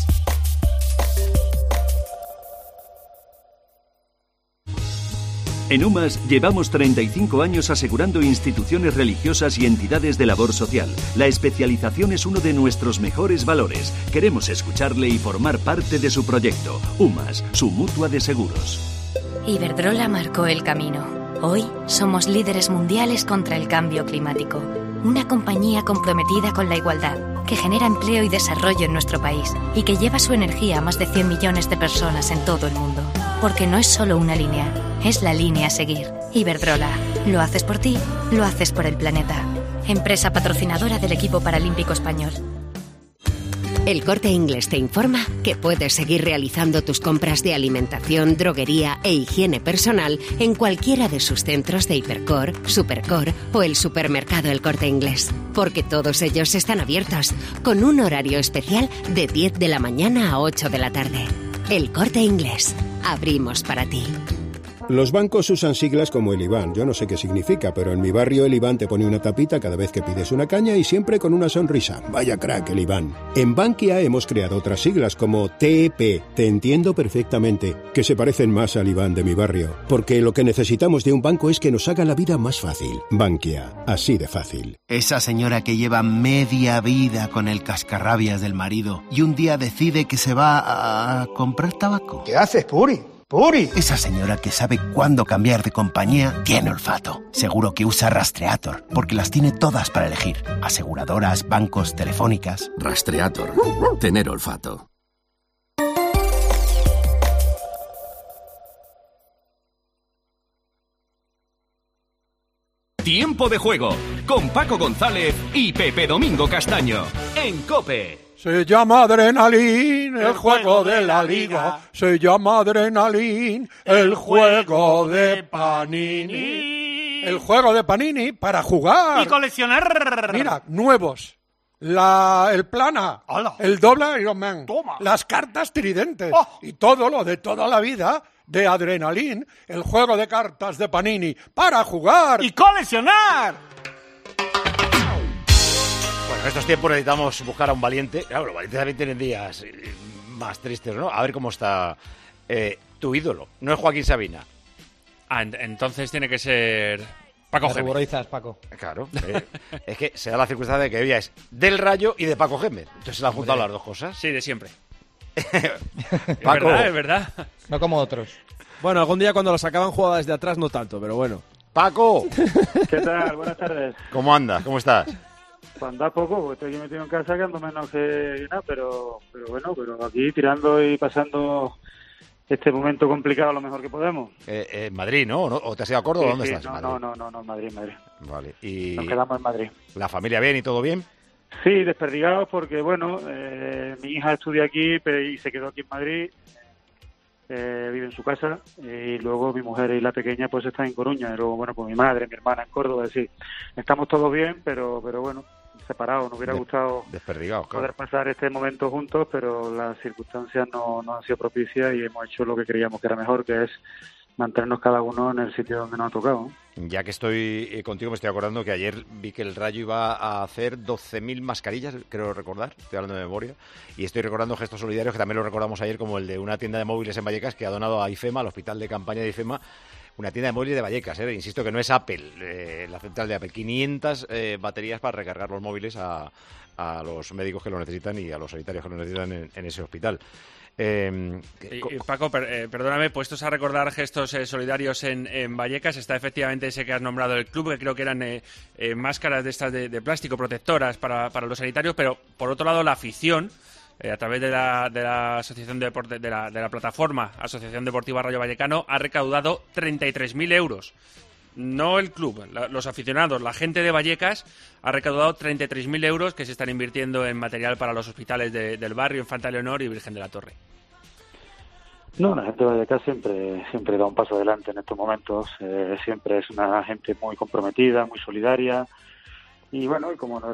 En UMAS llevamos 35 años asegurando instituciones religiosas y entidades de labor social. La especialización es uno de nuestros mejores valores. Queremos escucharle y formar parte de su proyecto. UMAS, su mutua de seguros. Iberdrola marcó el camino. Hoy somos líderes mundiales contra el cambio climático. Una compañía comprometida con la igualdad, que genera empleo y desarrollo en nuestro país y que lleva su energía a más de 100 millones de personas en todo el mundo. Porque no es solo una línea, es la línea a seguir. Iberdrola, lo haces por ti, lo haces por el planeta. Empresa patrocinadora del equipo paralímpico español. El Corte Inglés te informa que puedes seguir realizando tus compras de alimentación, droguería e higiene personal en cualquiera de sus centros de Hipercor, Supercor o el supermercado El Corte Inglés. Porque todos ellos están abiertos, con un horario especial de 10 de la mañana a 8 de la tarde. El Corte Inglés. Abrimos para ti. Los bancos usan siglas como el IBAN. Yo no sé qué significa, pero en mi barrio el IBAN te pone una tapita cada vez que pides una caña y siempre con una sonrisa. Vaya crack el IBAN. En Bankia hemos creado otras siglas como TEP. Te entiendo perfectamente, que se parecen más al IBAN de mi barrio. Porque lo que necesitamos de un banco es que nos haga la vida más fácil. Bankia, así de fácil. Esa señora que lleva media vida con el cascarrabias del marido y un día decide que se va a comprar tabaco. ¿Qué haces, Puri? ¡Puri! Esa señora que sabe cuándo cambiar de compañía tiene olfato. Seguro que usa Rastreator, porque las tiene todas para elegir. Aseguradoras, bancos, telefónicas. Rastreator. Tener olfato. Tiempo de juego con Paco González y Pepe Domingo Castaño en COPE. Se llama Adrenalin, el juego de la liga. Se llama Adrenalin, el juego de Panini. El juego de Panini para jugar. Y coleccionar. Mira, nuevos. El plana, el doble Iron Man, las cartas tridentes y todo lo de toda la vida de Adrenalin, el juego de cartas de Panini para jugar. Y coleccionar. Bueno, en estos tiempos necesitamos buscar a un valiente. Claro, los valientes también tienen días más tristes, ¿no? A ver cómo está tu ídolo. No es Joaquín Sabina. Entonces tiene que ser Paco Gémez. Ruborizas, Paco. Claro. Es que se da la circunstancia de que ella es del Rayo y de Paco Gémez. Entonces se le han juntado las dos cosas. Sí, de siempre. Paco. Es verdad. No como otros. Bueno, algún día cuando los sacaban jugaba desde atrás no tanto, pero bueno. Paco. ¿Qué tal? Buenas tardes. ¿Cómo andas? ¿Cómo estás? Pues anda poco, porque estoy aquí metido en casa que ando menos que nada, pero bueno, pero aquí tirando y pasando este momento complicado lo mejor que podemos. En Madrid, ¿no? ¿O te has ido a Córdoba? ¿Dónde estás? No, en Madrid. Vale. Y nos quedamos en Madrid. ¿La familia bien y todo bien? Sí, desperdigados porque, bueno, mi hija estudia aquí y se quedó aquí en Madrid, vive en su casa, y luego mi mujer y la pequeña pues están en Coruña, y luego, bueno, pues mi madre, mi hermana en Córdoba, es decir, estamos todos bien, pero bueno, separados. Nos hubiera gustado desperdigados, claro, poder pasar este momento juntos, pero las circunstancias no han sido propicias y hemos hecho lo que creíamos que era mejor, que es mantenernos cada uno en el sitio donde nos ha tocado. Ya que estoy contigo, me estoy acordando que ayer vi que el Rayo iba a hacer 12.000 mascarillas, creo recordar, estoy hablando de memoria, y estoy recordando gestos solidarios que también lo recordamos ayer, como el de una tienda de móviles en Vallecas que ha donado a IFEMA, al hospital de campaña de IFEMA, una tienda de móviles de Vallecas, insisto que no es Apple, la central de Apple, 500 baterías para recargar los móviles a los médicos que lo necesitan y a los sanitarios que lo necesitan en ese hospital. Paco, perdóname, puestos a recordar gestos solidarios en Vallecas, está efectivamente ese que has nombrado el club, que creo que eran máscaras de estas de plástico protectoras para los sanitarios, pero por otro lado la afición, a través de la asociación de la plataforma Asociación Deportiva Rayo Vallecano, ha recaudado 33.000 euros. No el club, los aficionados, la gente de Vallecas ha recaudado 33.000 euros que se están invirtiendo en material para los hospitales del barrio, Infanta Leonor y Virgen de la Torre. No, la gente de Vallecas siempre da un paso adelante en estos momentos, siempre es una gente muy comprometida, muy solidaria, y bueno, y como no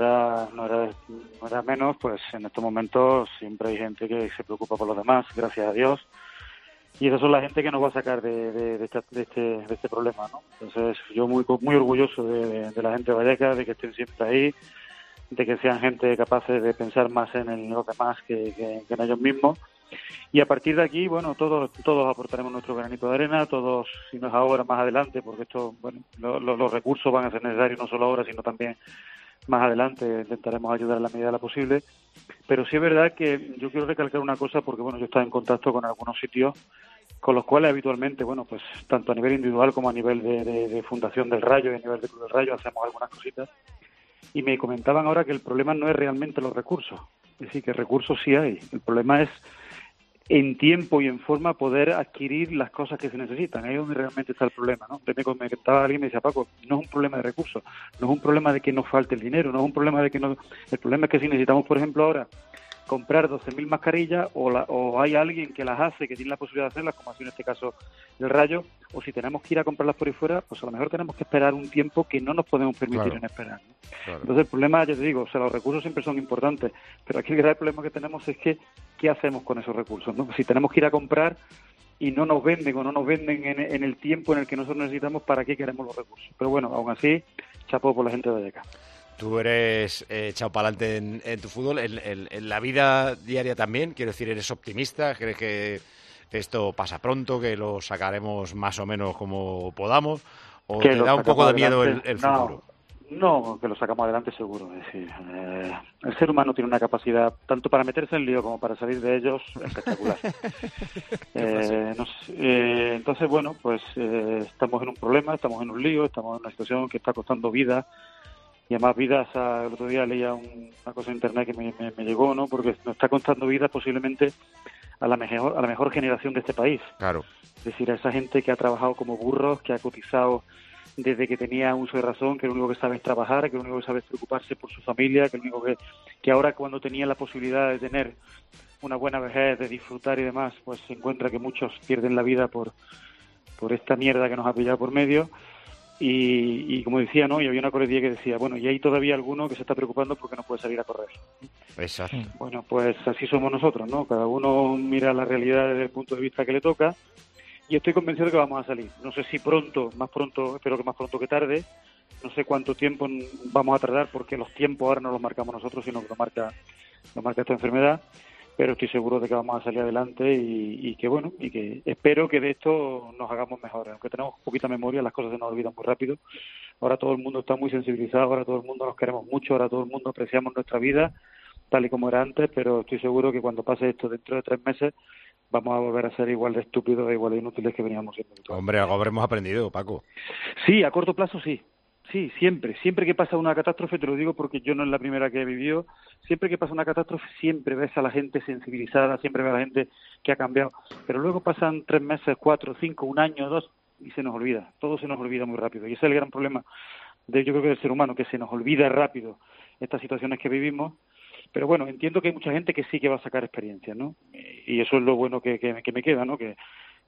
era menos, pues en estos momentos siempre hay gente que se preocupa por los demás, gracias a Dios. Y esa son la gente que nos va a sacar de este problema, ¿no? Entonces, yo muy orgulloso de la gente de Vallecas, de que estén siempre ahí, de que sean gente capaces de pensar más en los demás que en ellos mismos. Y a partir de aquí, bueno, todos aportaremos nuestro granito de arena, todos, si no es ahora, más adelante, porque esto, bueno, los recursos van a ser necesarios no solo ahora, sino también más adelante. Intentaremos ayudar en la medida de lo posible. Pero sí es verdad que yo quiero recalcar una cosa, porque bueno, yo he estado en contacto con algunos sitios con los cuales habitualmente, bueno, pues tanto a nivel individual como a nivel de Fundación del Rayo y a nivel de Club del Rayo hacemos algunas cositas, y me comentaban ahora que el problema no es realmente los recursos, es decir, que recursos sí hay, el problema es en tiempo y en forma poder adquirir las cosas que se necesitan, ahí es donde realmente está el problema, ¿no? Me comentaba alguien y me decía, Paco, no es un problema de recursos, no es un problema de que nos falte el dinero, no es un problema de que no, el problema es que si necesitamos, por ejemplo, ahora comprar 12.000 mascarillas o hay alguien que las hace, que tiene la posibilidad de hacerlas, como ha sido en este caso el Rayo, o si tenemos que ir a comprarlas por ahí fuera, pues a lo mejor tenemos que esperar un tiempo que no nos podemos permitir en esperar, ¿no? Claro. Entonces el problema, ya te digo, o sea, los recursos siempre son importantes, pero aquí el gran problema que tenemos es que ¿qué hacemos con esos recursos, ¿no? Si tenemos que ir a comprar, y no nos venden o no nos venden en el tiempo en el que nosotros necesitamos, ¿para qué queremos los recursos? Pero bueno, aún así, chapó por la gente de Vallecas. Tú eres echado para adelante en tu fútbol, en la vida diaria también, quiero decir, ¿eres optimista? ¿Crees que esto pasa pronto, que lo sacaremos más o menos como podamos? ¿O te da un poco de miedo el futuro? No, que lo sacamos adelante seguro. Es decir, el ser humano tiene una capacidad tanto para meterse en lío como para salir de ellos espectacular. Entonces, bueno, pues estamos en un problema, estamos en un lío, estamos en una situación que está costando vida. Y además vidas, el otro día leía una cosa en internet que me llegó, ¿no? Porque nos está costando vidas posiblemente a la mejor generación de este país. Claro. Es decir, a esa gente que ha trabajado como burros, que ha cotizado desde que tenía uso de razón, que lo único que sabe es trabajar, que lo único que sabe es preocuparse por su familia, que lo único que ahora cuando tenía la posibilidad de tener una buena vejez, de disfrutar y demás, pues se encuentra que muchos pierden la vida por esta mierda que nos ha pillado por medio. Y como decía, ¿no? Y había una coletilla que decía, bueno, y hay todavía alguno que se está preocupando porque no puede salir a correr. Exacto. Bueno, pues así somos nosotros, ¿no? Cada uno mira la realidad desde el punto de vista que le toca y estoy convencido de que vamos a salir. No sé si pronto, más pronto, espero que más pronto que tarde. No sé cuánto tiempo vamos a tardar porque los tiempos ahora no los marcamos nosotros, sino que lo marca esta enfermedad. Pero estoy seguro de que vamos a salir adelante y que espero que de esto nos hagamos mejores. Aunque tenemos poquita memoria, las cosas se nos olvidan muy rápido. Ahora todo el mundo está muy sensibilizado, ahora todo el mundo nos queremos mucho, ahora todo el mundo apreciamos nuestra vida tal y como era antes, pero estoy seguro que cuando pase esto dentro de 3 meses vamos a volver a ser igual de estúpidos e igual de inútiles que veníamos siendo. Hombre, algo habremos aprendido, Paco. Sí, a corto plazo sí. Sí, siempre que pasa una catástrofe, te lo digo porque yo no es la primera que he vivido, siempre que pasa una catástrofe siempre ves a la gente sensibilizada, siempre ves a la gente que ha cambiado, pero luego pasan 3 meses, 4, 5, 1 año, 2 y se nos olvida, todo se nos olvida muy rápido y ese es el gran problema yo creo que del ser humano, que se nos olvida rápido estas situaciones que vivimos, pero bueno, entiendo que hay mucha gente que sí que va a sacar experiencia, ¿no? Y eso es lo bueno que me queda, ¿no? Que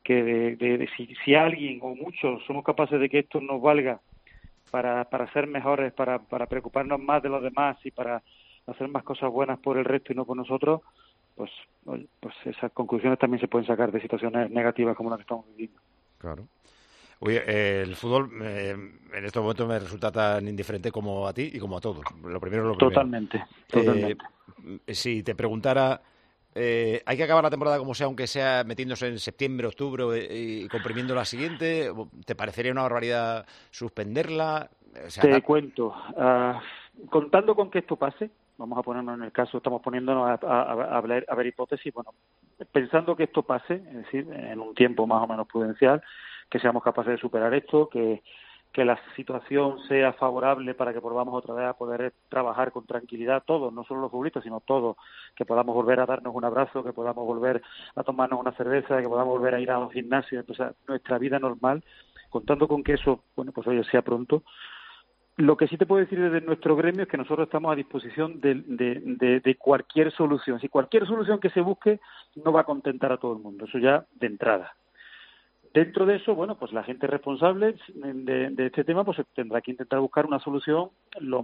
si alguien o muchos somos capaces de que esto nos valga para ser mejores, para preocuparnos más de los demás y para hacer más cosas buenas por el resto y no por nosotros, pues esas conclusiones también se pueden sacar de situaciones negativas como las que estamos viviendo. Claro. Oye, el fútbol en estos momentos me resulta tan indiferente como a ti y como a todos. Lo primero es lo primero. Totalmente. Si te preguntara, ¿hay que acabar la temporada como sea, aunque sea metiéndose en septiembre, octubre y comprimiendo la siguiente? ¿Te parecería una barbaridad suspenderla? O sea, te cuento. Contando con que esto pase, vamos a ponernos en el caso, estamos poniéndonos a ver hipótesis, bueno, pensando que esto pase, es decir, en un tiempo más o menos prudencial, que seamos capaces de superar esto, que la situación sea favorable para que volvamos otra vez a poder trabajar con tranquilidad todos, no solo los futbolistas, sino todos, que podamos volver a darnos un abrazo, que podamos volver a tomarnos una cerveza, que podamos volver a ir a los gimnasios, empezar nuestra vida normal, contando con que eso, bueno, pues oye, sea pronto. Lo que sí te puedo decir desde nuestro gremio es que nosotros estamos a disposición de cualquier solución. Si cualquier solución que se busque no va a contentar a todo el mundo, eso ya de entrada. Dentro de eso, bueno, pues la gente responsable de este tema pues tendrá que intentar buscar una solución lo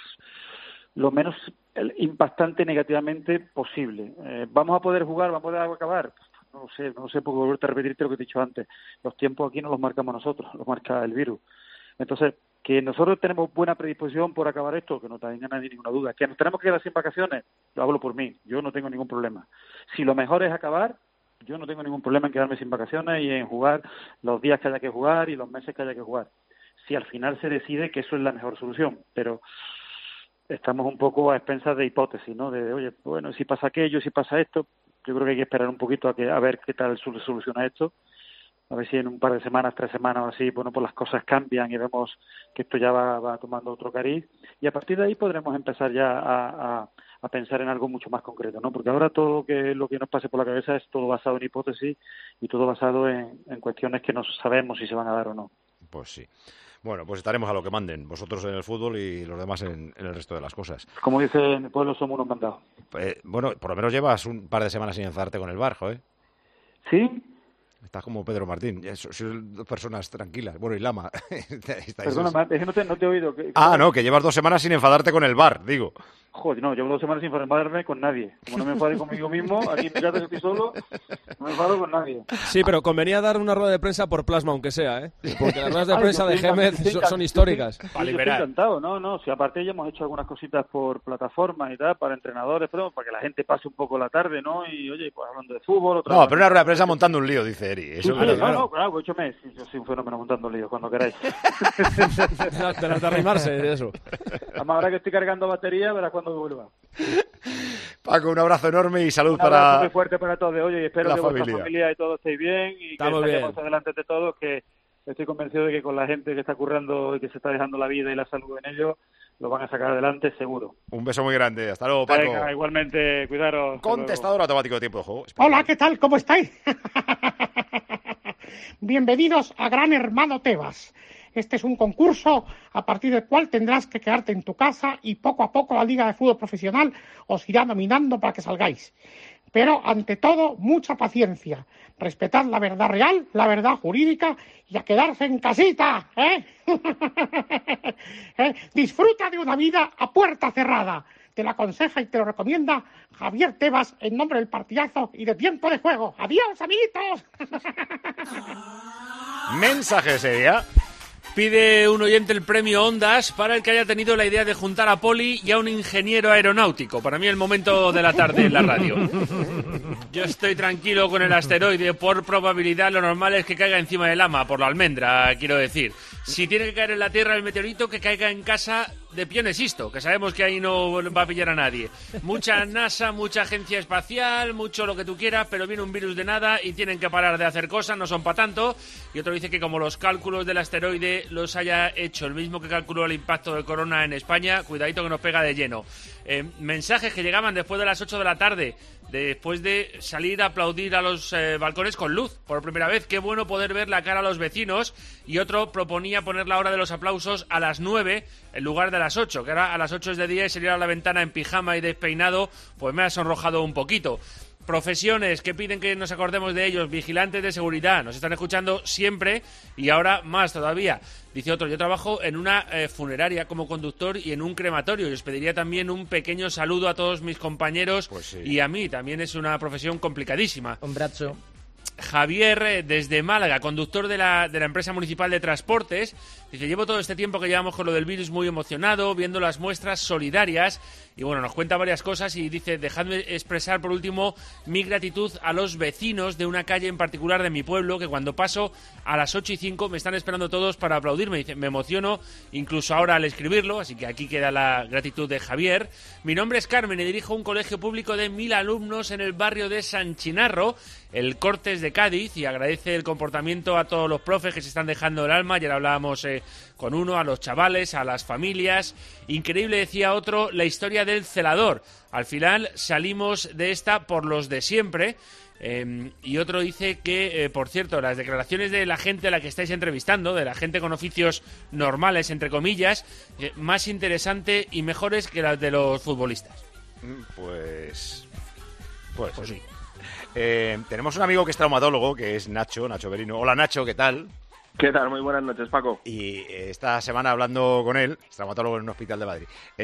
menos impactante negativamente posible. ¿Vamos a poder jugar? ¿Vamos a poder acabar? No sé, porque volverte a repetirte lo que he dicho antes. Los tiempos aquí no los marcamos nosotros, los marca el virus. Entonces, que nosotros tenemos buena predisposición por acabar esto, que no tenga nadie ninguna duda. Que nos tenemos que quedar sin vacaciones, lo hablo por mí, yo no tengo ningún problema. Si lo mejor es acabar, yo no tengo ningún problema en quedarme sin vacaciones y en jugar los días que haya que jugar y los meses que haya que jugar. Si al final se decide que eso es la mejor solución, pero estamos un poco a expensas de hipótesis, ¿no? De oye, bueno, si pasa aquello, si pasa esto, yo creo que hay que esperar un poquito a ver qué tal se soluciona esto. A ver si en un par de semanas, 3 semanas o así, bueno, pues las cosas cambian y vemos que esto ya va tomando otro cariz. Y a partir de ahí podremos empezar ya a pensar en algo mucho más concreto, ¿no? Porque ahora todo lo que nos pase por la cabeza es todo basado en hipótesis y todo basado en cuestiones que no sabemos si se van a dar o no. Pues sí. Bueno, pues estaremos a lo que manden, vosotros en el fútbol y los demás en el resto de las cosas. Como dice en el pueblo, somos unos mandados. Bueno, por lo menos llevas un par de semanas sin enfadarte con el Barjo, ¿eh? ¿Sí? Estás como Pedro Martín. Sois dos personas tranquilas. Bueno, y Lama. Perdona, es que no te he oído. No, que llevas 2 semanas sin enfadarte con el VAR, digo. Joder, no, llevo 2 semanas sin enfadarme con nadie. Como no me enfade conmigo mismo, aquí en mi casa que estoy solo, no me enfado con nadie. Sí, pero convenía dar una rueda de prensa por plasma, aunque sea, ¿eh? Porque las ruedas de prensa de Gémez son históricas. Yo estoy encantado, no. Si aparte ya hemos hecho algunas cositas por plataformas y tal, para entrenadores, pero para que la gente pase un poco la tarde, ¿no? Y, oye, pues hablando de fútbol... No, pero una rueda de prensa montando un lío, dice Eri. Eso claro, 8 meses. Yo soy un fenómeno montando líos, cuando queráis. De las de arrimarse, de eso. Además, ahora que estoy cargando batería, verás cuando vuelva. Paco, un abrazo enorme y salud un abrazo para muy fuerte para todos. Oye, espero que vuestra familia y todos estéis bien y Estamos que saquemos adelante de todos, que estoy convencido de que con la gente que está currando y que se está dejando la vida y la salud en ello, lo van a sacar adelante seguro. Un beso muy grande. Hasta luego, Paco. Venga, igualmente, cuidaros. Contestador automático de tiempo de juego. Hola, ¿qué tal? ¿Cómo estáis? Bienvenidos a Gran Hermano Tebas. Este es un concurso a partir del cual tendrás que quedarte en tu casa y poco a poco la Liga de Fútbol Profesional os irá nominando para que salgáis. Pero, ante todo, mucha paciencia. Respetad la verdad real, la verdad jurídica y a quedarse en casita, ¿eh? Disfruta de una vida a puerta cerrada. Te lo aconseja y te lo recomienda Javier Tebas en nombre del partidazo y de Tiempo de Juego. ¡Adiós, amiguitos! Mensaje ese día. Pide un oyente el premio Ondas para el que haya tenido la idea de juntar a Poli y a un ingeniero aeronáutico. Para mí el momento de la tarde en la radio. Yo estoy tranquilo con el asteroide. Por probabilidad lo normal es que caiga encima del Lama, por la almendra, quiero decir. Si tiene que caer en la Tierra el meteorito, que caiga en casa de Pionesisto, que sabemos que ahí no va a pillar a nadie. Mucha NASA, mucha agencia espacial, mucho lo que tú quieras, pero viene un virus de nada y tienen que parar de hacer cosas, no son para tanto. Y otro dice que como los cálculos del asteroide los haya hecho el mismo que calculó el impacto del corona en España, cuidadito que nos pega de lleno. Mensajes que llegaban después de las 8 de la tarde, después de salir a aplaudir a los balcones con luz por primera vez. Qué bueno poder ver la cara a los vecinos. Y otro proponía poner la hora de los aplausos a las 9 en lugar de las 8, que ahora a las 8 es de día y salir a la ventana en pijama y despeinado, pues me ha sonrojado un poquito. Profesiones que piden que nos acordemos de ellos, vigilantes de seguridad, nos están escuchando siempre y ahora más todavía. Dice otro, yo trabajo en una funeraria como conductor y en un crematorio y os pediría también un pequeño saludo a todos mis compañeros y a mí, también es una profesión complicadísima. Un brazo. Javier, desde Málaga, conductor de la empresa municipal de transportes, dice, llevo todo este tiempo que llevamos con lo del virus muy emocionado, viendo las muestras solidarias, y bueno, nos cuenta varias cosas y dice, dejadme expresar por último mi gratitud a los vecinos de una calle en particular de mi pueblo, que cuando paso a las 8:05 me están esperando todos para aplaudirme. Dice, me emociono incluso ahora al escribirlo, así que aquí queda la gratitud de Javier. Mi nombre es Carmen y dirijo un colegio público de 1000 alumnos en el barrio de San Chinarro, el Cortes de Cádiz, y agradece el comportamiento a todos los profes que se están dejando el alma. Ya hablábamos con uno, a los chavales, a las familias. Increíble, decía otro, la historia del celador. Al final salimos de esta por los de siempre. Y otro dice que, por cierto, las declaraciones de la gente a la que estáis entrevistando, de la gente con oficios normales, entre comillas, más interesante y mejores que las de los futbolistas. Pues sí. Tenemos un amigo que es traumatólogo, que es Nacho Berino. Hola, Nacho, ¿qué tal? ¿Qué tal? Muy buenas noches, Paco. Y esta semana hablando con él, es traumatólogo en un hospital de Madrid,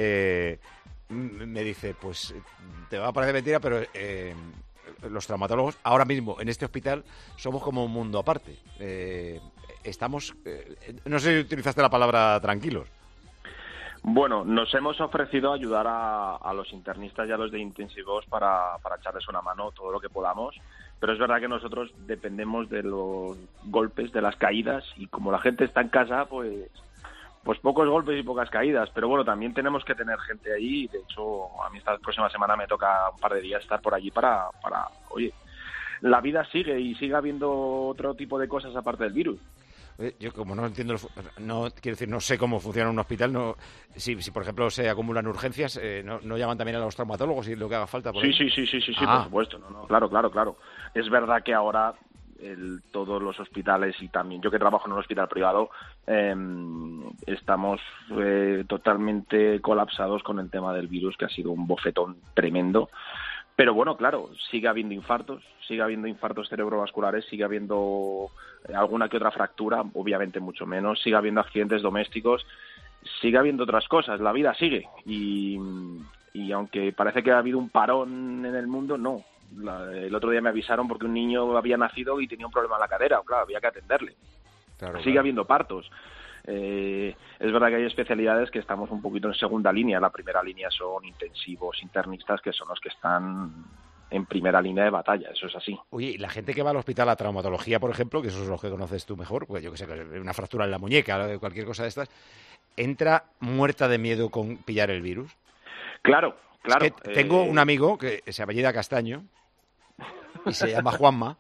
me dice, pues te va a parecer mentira, pero los traumatólogos ahora mismo en este hospital somos como un mundo aparte. Estamos, no sé si utilizaste la palabra tranquilos. Bueno, nos hemos ofrecido ayudar a los internistas y a los de intensivos para echarles una mano todo lo que podamos, pero es verdad que nosotros dependemos de los golpes, de las caídas, y como la gente está en casa, pues pocos golpes y pocas caídas, pero bueno, también tenemos que tener gente ahí. De hecho, a mí esta próxima semana me toca un par de días estar por allí para oye, la vida sigue y sigue habiendo otro tipo de cosas aparte del virus. Yo como no entiendo, no sé cómo funciona un hospital, si por ejemplo se acumulan urgencias, no llaman también a los traumatólogos y lo que haga falta. Sí, por supuesto, claro. Es verdad que ahora todos los hospitales, y también yo que trabajo en un hospital privado, estamos totalmente colapsados con el tema del virus, que ha sido un bofetón tremendo. Pero bueno, claro, sigue habiendo infartos cerebrovasculares, sigue habiendo alguna que otra fractura, obviamente mucho menos, sigue habiendo accidentes domésticos, sigue habiendo otras cosas, la vida sigue. Y aunque parece que ha habido un parón en el mundo, no. El otro día me avisaron porque un niño había nacido y tenía un problema en la cadera, claro, había que atenderle. Sigue habiendo partos. Es verdad que hay especialidades que estamos un poquito en segunda línea. La primera línea son intensivos, internistas, que son los que están en primera línea de batalla, eso es así. Oye, y la gente que va al hospital a traumatología, por ejemplo, que esos son los que conoces tú mejor, pues yo que sé, una fractura en la muñeca, cualquier cosa de estas, ¿entra muerta de miedo con pillar el virus? Claro. Es que tengo un amigo que se apellida Castaño y se llama Juanma,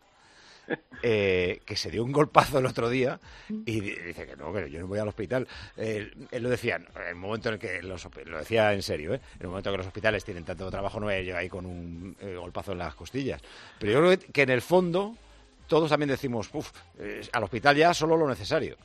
que se dio un golpazo el otro día y dice que no, pero yo no voy al hospital. Él lo decía en el momento en el que lo decía en serio, en el momento en que los hospitales tienen tanto trabajo, no voy ahí con un golpazo en las costillas. Pero yo creo que en el fondo todos también decimos, al hospital ya solo lo necesario.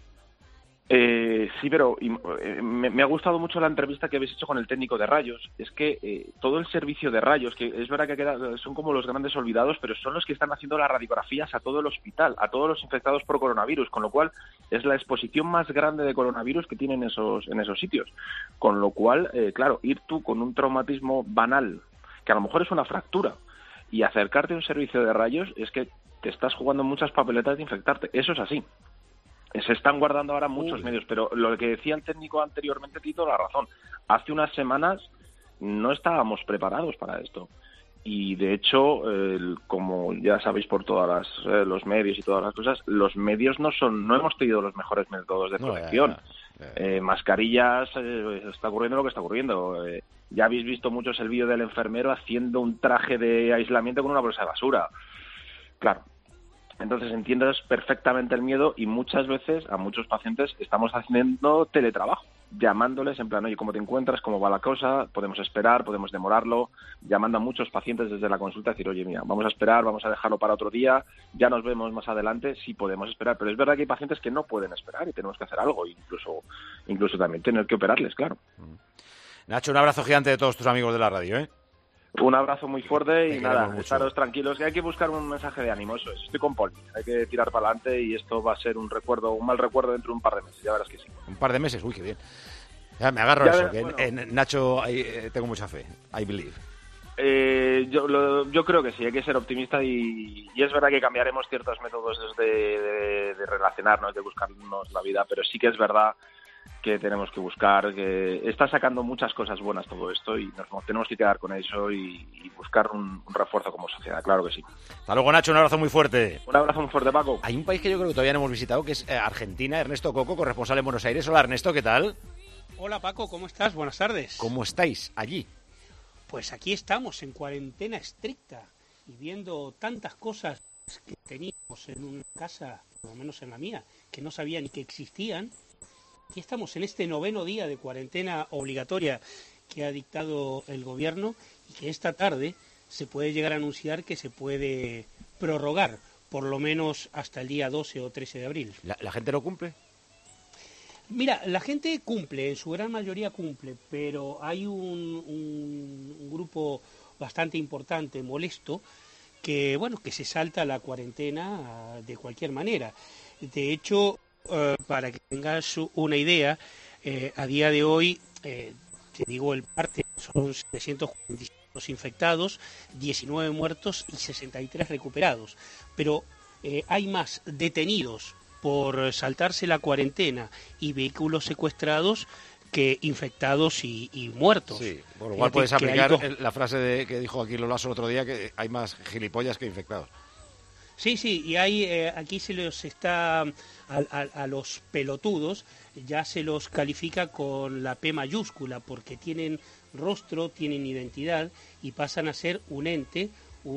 Sí, pero me ha gustado mucho la entrevista que habéis hecho con el técnico de rayos. Es que todo el servicio de rayos, que es verdad que son como los grandes olvidados, pero son los que están haciendo las radiografías a todo el hospital, a todos los infectados por coronavirus, con lo cual es la exposición más grande de coronavirus que tienen en esos sitios. Con lo cual, claro, ir tú con un traumatismo banal, que a lo mejor es una fractura, y acercarte a un servicio de rayos, es que te estás jugando muchas papeletas de infectarte. Eso es así. Se están guardando ahora muchos medios, pero lo que decía el técnico anteriormente tiene toda la razón. Hace unas semanas no estábamos preparados para esto. Y de hecho, como ya sabéis por todas los medios y todas las cosas, los medios no hemos tenido los mejores métodos de protección. Mascarillas, está ocurriendo lo que está ocurriendo. Ya habéis visto muchos el vídeo del enfermero haciendo un traje de aislamiento con una bolsa de basura. Claro. Entonces entiendes perfectamente el miedo y muchas veces a muchos pacientes estamos haciendo teletrabajo, llamándoles en plan, oye, ¿cómo te encuentras? ¿Cómo va la cosa? ¿Podemos esperar? ¿Podemos demorarlo? Llamando a muchos pacientes desde la consulta a decir, oye, mira, vamos a esperar, vamos a dejarlo para otro día, ya nos vemos más adelante, sí podemos esperar. Pero es verdad que hay pacientes que no pueden esperar y tenemos que hacer algo, incluso también tener que operarles, claro. Nacho, un abrazo gigante de todos tus amigos de la radio, ¿eh? Un abrazo muy fuerte y nada, estaros tranquilos, que hay que buscar un mensaje de ánimo, eso es, estoy con Poli, hay que tirar para adelante y esto va a ser un mal recuerdo dentro de un par de meses, ya verás que sí. Un par de meses, uy, qué bien. Ya me agarro eso, que bueno. En Nacho tengo mucha fe, I believe. Yo creo que sí, hay que ser optimista y es verdad que cambiaremos ciertos métodos de relacionarnos, de buscarnos la vida, pero sí que es verdad que tenemos que buscar, que está sacando muchas cosas buenas todo esto y nos tenemos que quedar con eso y buscar un refuerzo como sociedad, claro que sí. Hasta luego, Nacho, un abrazo muy fuerte. Un abrazo muy fuerte, Paco. Hay un país que yo creo que todavía no hemos visitado, que es Argentina. Ernesto Coco, corresponsal en Buenos Aires. Hola, Ernesto, ¿qué tal? Hola, Paco, ¿cómo estás? Buenas tardes. ¿Cómo estáis allí? Pues aquí estamos en cuarentena estricta y viendo tantas cosas que teníamos en una casa, por lo menos en la mía, que no sabía ni que existían. Aquí estamos en este 9º día de cuarentena obligatoria que ha dictado el gobierno y que esta tarde se puede llegar a anunciar que se puede prorrogar, por lo menos hasta el día 12 o 13 de abril. ¿La gente lo cumple? Mira, la gente cumple, en su gran mayoría cumple, pero hay un grupo bastante importante, molesto, que bueno, que se salta la cuarentena de cualquier manera. De hecho, para que tengas una idea, a día de hoy, te digo el parte, son 746 infectados, 19 muertos y 63 recuperados. Pero hay más detenidos por saltarse la cuarentena y vehículos secuestrados que infectados y muertos. Sí, por lo cual puedes aplicar la frase que dijo aquí Lolaso el otro día, que hay más gilipollas que infectados. Sí, y hay, aquí se los está, a los pelotudos, ya se los califica con la P mayúscula, porque tienen rostro, tienen identidad y pasan a ser un ente,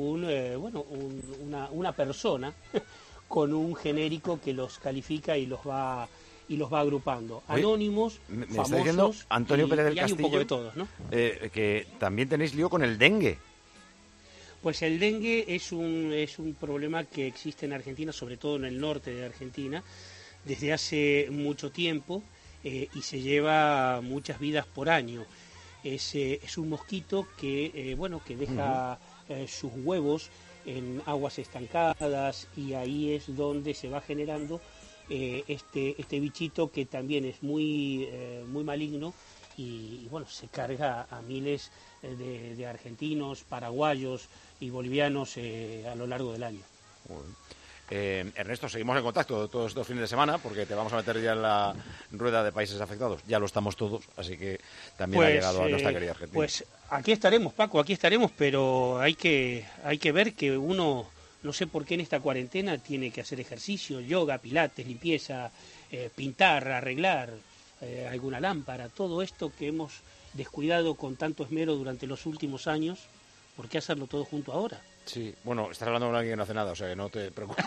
una persona con un genérico que los califica y los va agrupando. Anónimos, me famosos, está diciendo Antonio Pérez del Castillo, hay un poco de todos, ¿no? Que también tenéis lío con el dengue. Pues el dengue es un problema que existe en Argentina, sobre todo en el norte de Argentina, desde hace mucho tiempo y se lleva muchas vidas por año. Es un mosquito que que deja sus huevos en aguas estancadas, y ahí es donde se va generando este bichito, que también es muy maligno, y bueno, se carga a miles de argentinos, paraguayos y bolivianos a lo largo del año. Ernesto, seguimos en contacto todos estos fines de semana, porque te vamos a meter ya en la rueda de países afectados. Ya lo estamos todos, así que también ha llegado a nuestra querida Argentina. Pues aquí estaremos, Paco, aquí estaremos, pero hay que ver que uno, no sé por qué en esta cuarentena, tiene que hacer ejercicio, yoga, pilates, limpieza, pintar, arreglar alguna lámpara, todo esto que hemos descuidado con tanto esmero durante los últimos años. ¿Por qué hacerlo todo junto ahora? Sí, bueno, estás hablando con alguien que no hace nada, o sea que no te preocupes.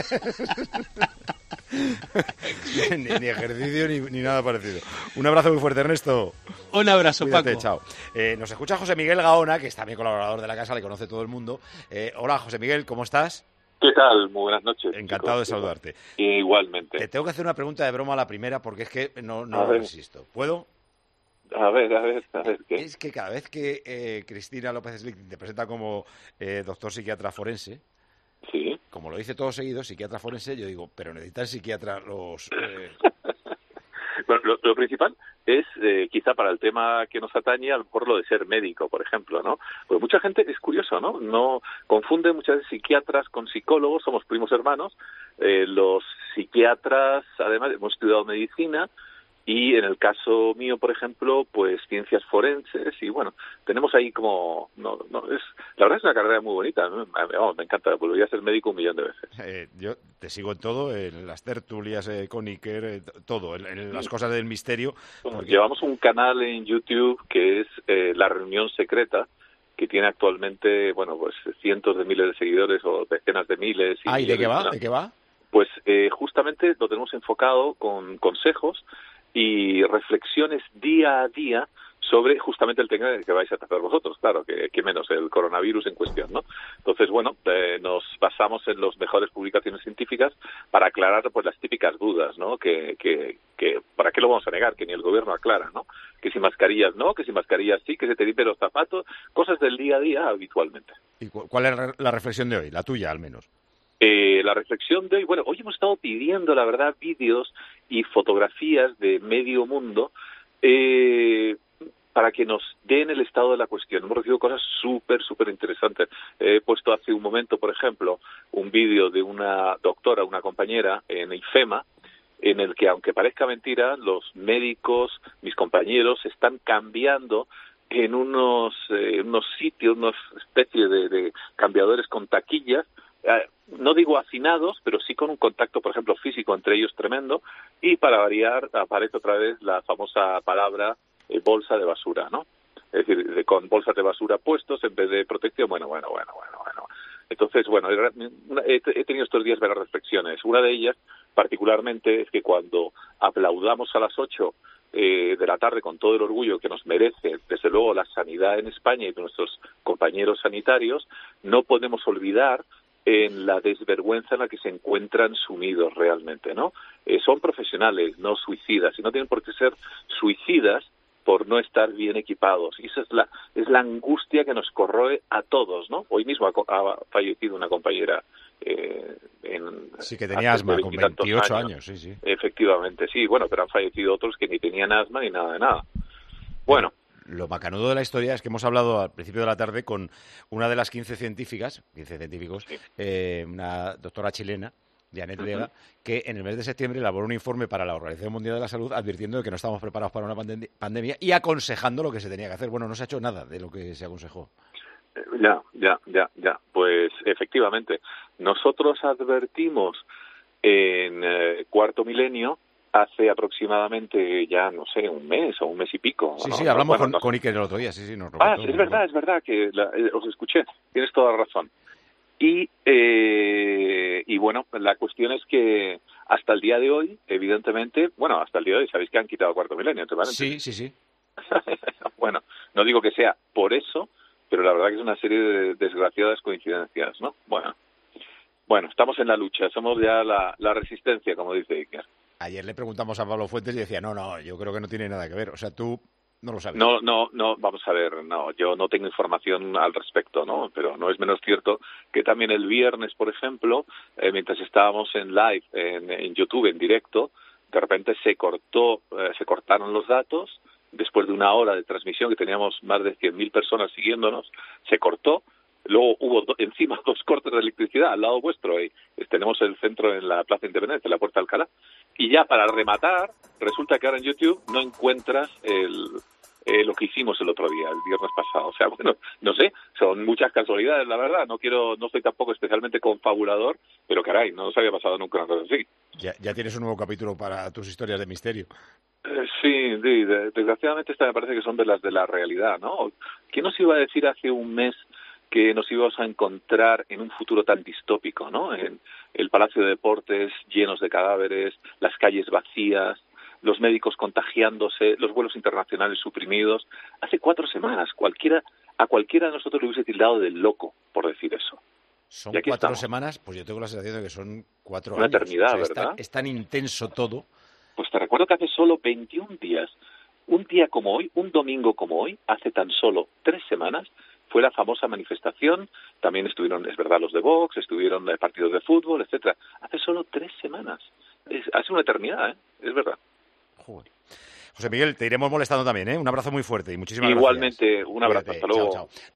ni ejercicio ni nada parecido. Un abrazo muy fuerte, Ernesto. Un abrazo, Cuídate, Paco. Chao. Nos escucha José Miguel Gaona, que es también colaborador de la casa, le conoce todo el mundo. Hola, José Miguel, ¿cómo estás? ¿Qué tal? Muy buenas noches. Encantado chicos. de saludarte. Igualmente. Te tengo que hacer una pregunta de broma a la primera, porque es que no resisto. ¿Puedo? A ver, ¿qué? Es que cada vez que Cristina López Slick te presenta como doctor psiquiatra forense, sí, como lo dice todo seguido, psiquiatra forense, yo digo, pero necesitan psiquiatra los... Bueno, lo principal es, quizá para el tema que nos atañe, a lo mejor lo de ser médico, por ejemplo, ¿no? Pues mucha gente, es curioso, ¿no? No confunde muchas veces psiquiatras con psicólogos, somos primos hermanos. Los psiquiatras, además, hemos estudiado medicina, y en el caso mío, por ejemplo, pues ciencias forenses, y bueno, tenemos ahí como... la verdad es una carrera muy bonita, ¿no? Me encanta, volvería a ser médico 1.000.000 de veces. Yo te sigo en todo, en las tertulias con Iker, todo, en las cosas del misterio. Porque... Llevamos un canal en YouTube que es La Reunión Secreta, que tiene actualmente, bueno, pues cientos de miles de seguidores o decenas de miles. ¿Y de qué va? ¿De qué va? Pues justamente lo tenemos enfocado con consejos y reflexiones día a día sobre justamente el tema que vais a tratar vosotros, claro, que menos el coronavirus en cuestión, ¿no? Entonces, bueno, nos basamos en las mejores publicaciones científicas para aclarar pues las típicas dudas, ¿no? Que ¿para qué lo vamos a negar? Que ni el gobierno aclara, ¿no? Que si mascarillas no, que si mascarillas sí, que se te limpien los zapatos, cosas del día a día habitualmente. ¿Y cuál es la reflexión de hoy? La tuya, al menos. La reflexión de hoy, bueno, hoy hemos estado pidiendo, la verdad, vídeos y fotografías de medio mundo para que nos den el estado de la cuestión. Hemos recibido cosas súper interesantes. He puesto hace un momento, por ejemplo, un vídeo de una doctora, una compañera en IFEMA, en el que, aunque parezca mentira, los médicos, mis compañeros, están cambiando en unos sitios, unas especies de cambiadores con taquillas, no digo hacinados, pero sí con un contacto, por ejemplo, físico entre ellos tremendo, y para variar aparece otra vez la famosa palabra bolsa de basura, ¿no? Es decir, con bolsas de basura puestos en vez de protección. Bueno. Entonces, bueno, he tenido estos días varias reflexiones. Una de ellas, particularmente, es que cuando aplaudamos a las 8 de la tarde con todo el orgullo que nos merece, desde luego, la sanidad en España y de nuestros compañeros sanitarios, no podemos olvidar en la desvergüenza en la que se encuentran sumidos realmente, ¿no? Son profesionales, no suicidas, y no tienen por qué ser suicidas por no estar bien equipados. Y esa es la angustia que nos corroe a todos, ¿no? Hoy mismo ha fallecido una compañera sí, que tenía asma con 28 años, sí. Efectivamente, sí, bueno, pero han fallecido otros que ni tenían asma ni nada de nada. Bueno. Lo macanudo de la historia es que hemos hablado al principio de la tarde con una de las 15 científicos, sí. Una doctora chilena, Janet Vega, que en el mes de septiembre elaboró un informe para la Organización Mundial de la Salud advirtiendo de que no estábamos preparados para una pandemia y aconsejando lo que se tenía que hacer. Bueno, no se ha hecho nada de lo que se aconsejó. Ya. Pues efectivamente, nosotros advertimos en Cuarto Milenio hace aproximadamente ya, no sé, un mes o un mes y pico. Sí, sí, hablamos con Iker el otro día, sí. Es verdad que os escuché, tienes toda la razón. Y bueno, la cuestión es que hasta el día de hoy, evidentemente, sabéis que han quitado Cuarto Milenio, ¿te parece? Sí. Bueno, no digo que sea por eso, pero la verdad que es una serie de desgraciadas coincidencias, ¿no? Bueno, estamos en la lucha, somos ya la resistencia, como dice Iker. Ayer le preguntamos a Pablo Fuentes y decía, no, yo creo que no tiene nada que ver. O sea, tú No lo sabes. No, vamos a ver, no, yo no tengo información al respecto, ¿no? Pero no es menos cierto que también el viernes, por ejemplo, mientras estábamos en live, en YouTube, en directo, de repente se cortaron los datos, después de una hora de transmisión que teníamos más de 100.000 personas siguiéndonos, se cortó. Luego hubo encima 2 cortes de electricidad al lado vuestro. Y tenemos el centro en la Plaza Independencia, en la Puerta de Alcalá. Y ya para rematar, resulta que ahora en YouTube no encuentras lo que hicimos el otro día, el viernes pasado. O sea, bueno, no sé, son muchas casualidades, la verdad. No soy tampoco especialmente confabulador, pero caray, no nos había pasado nunca una cosa así. Ya tienes un nuevo capítulo para tus historias de misterio. Sí, desgraciadamente esta me parece que son de las de la realidad, ¿no? ¿Quién nos iba a decir hace un mes que nos íbamos a encontrar en un futuro tan distópico, ¿no? En el Palacio de Deportes llenos de cadáveres, las calles vacías, los médicos contagiándose, los vuelos internacionales suprimidos. Hace 4 semanas a cualquiera de nosotros le hubiese tildado de loco por decir eso. Son 4 semanas, pues yo tengo la sensación de que son 4 Una años. eternidad, ¿verdad? Es tan intenso todo. Pues te recuerdo que hace solo 21 días, un día como hoy, un domingo como hoy, hace tan solo 3 semanas, fue la famosa manifestación. También estuvieron, es verdad, los de Vox, estuvieron partidos de fútbol, etcétera. Hace solo 3 semanas. Hace una eternidad, ¿eh? Es verdad. Joder. José Miguel, te iremos molestando también, ¿eh? Un abrazo muy fuerte y muchísimas gracias. Igualmente, un abrazo. Cuídate. Hasta luego. Chao, chao.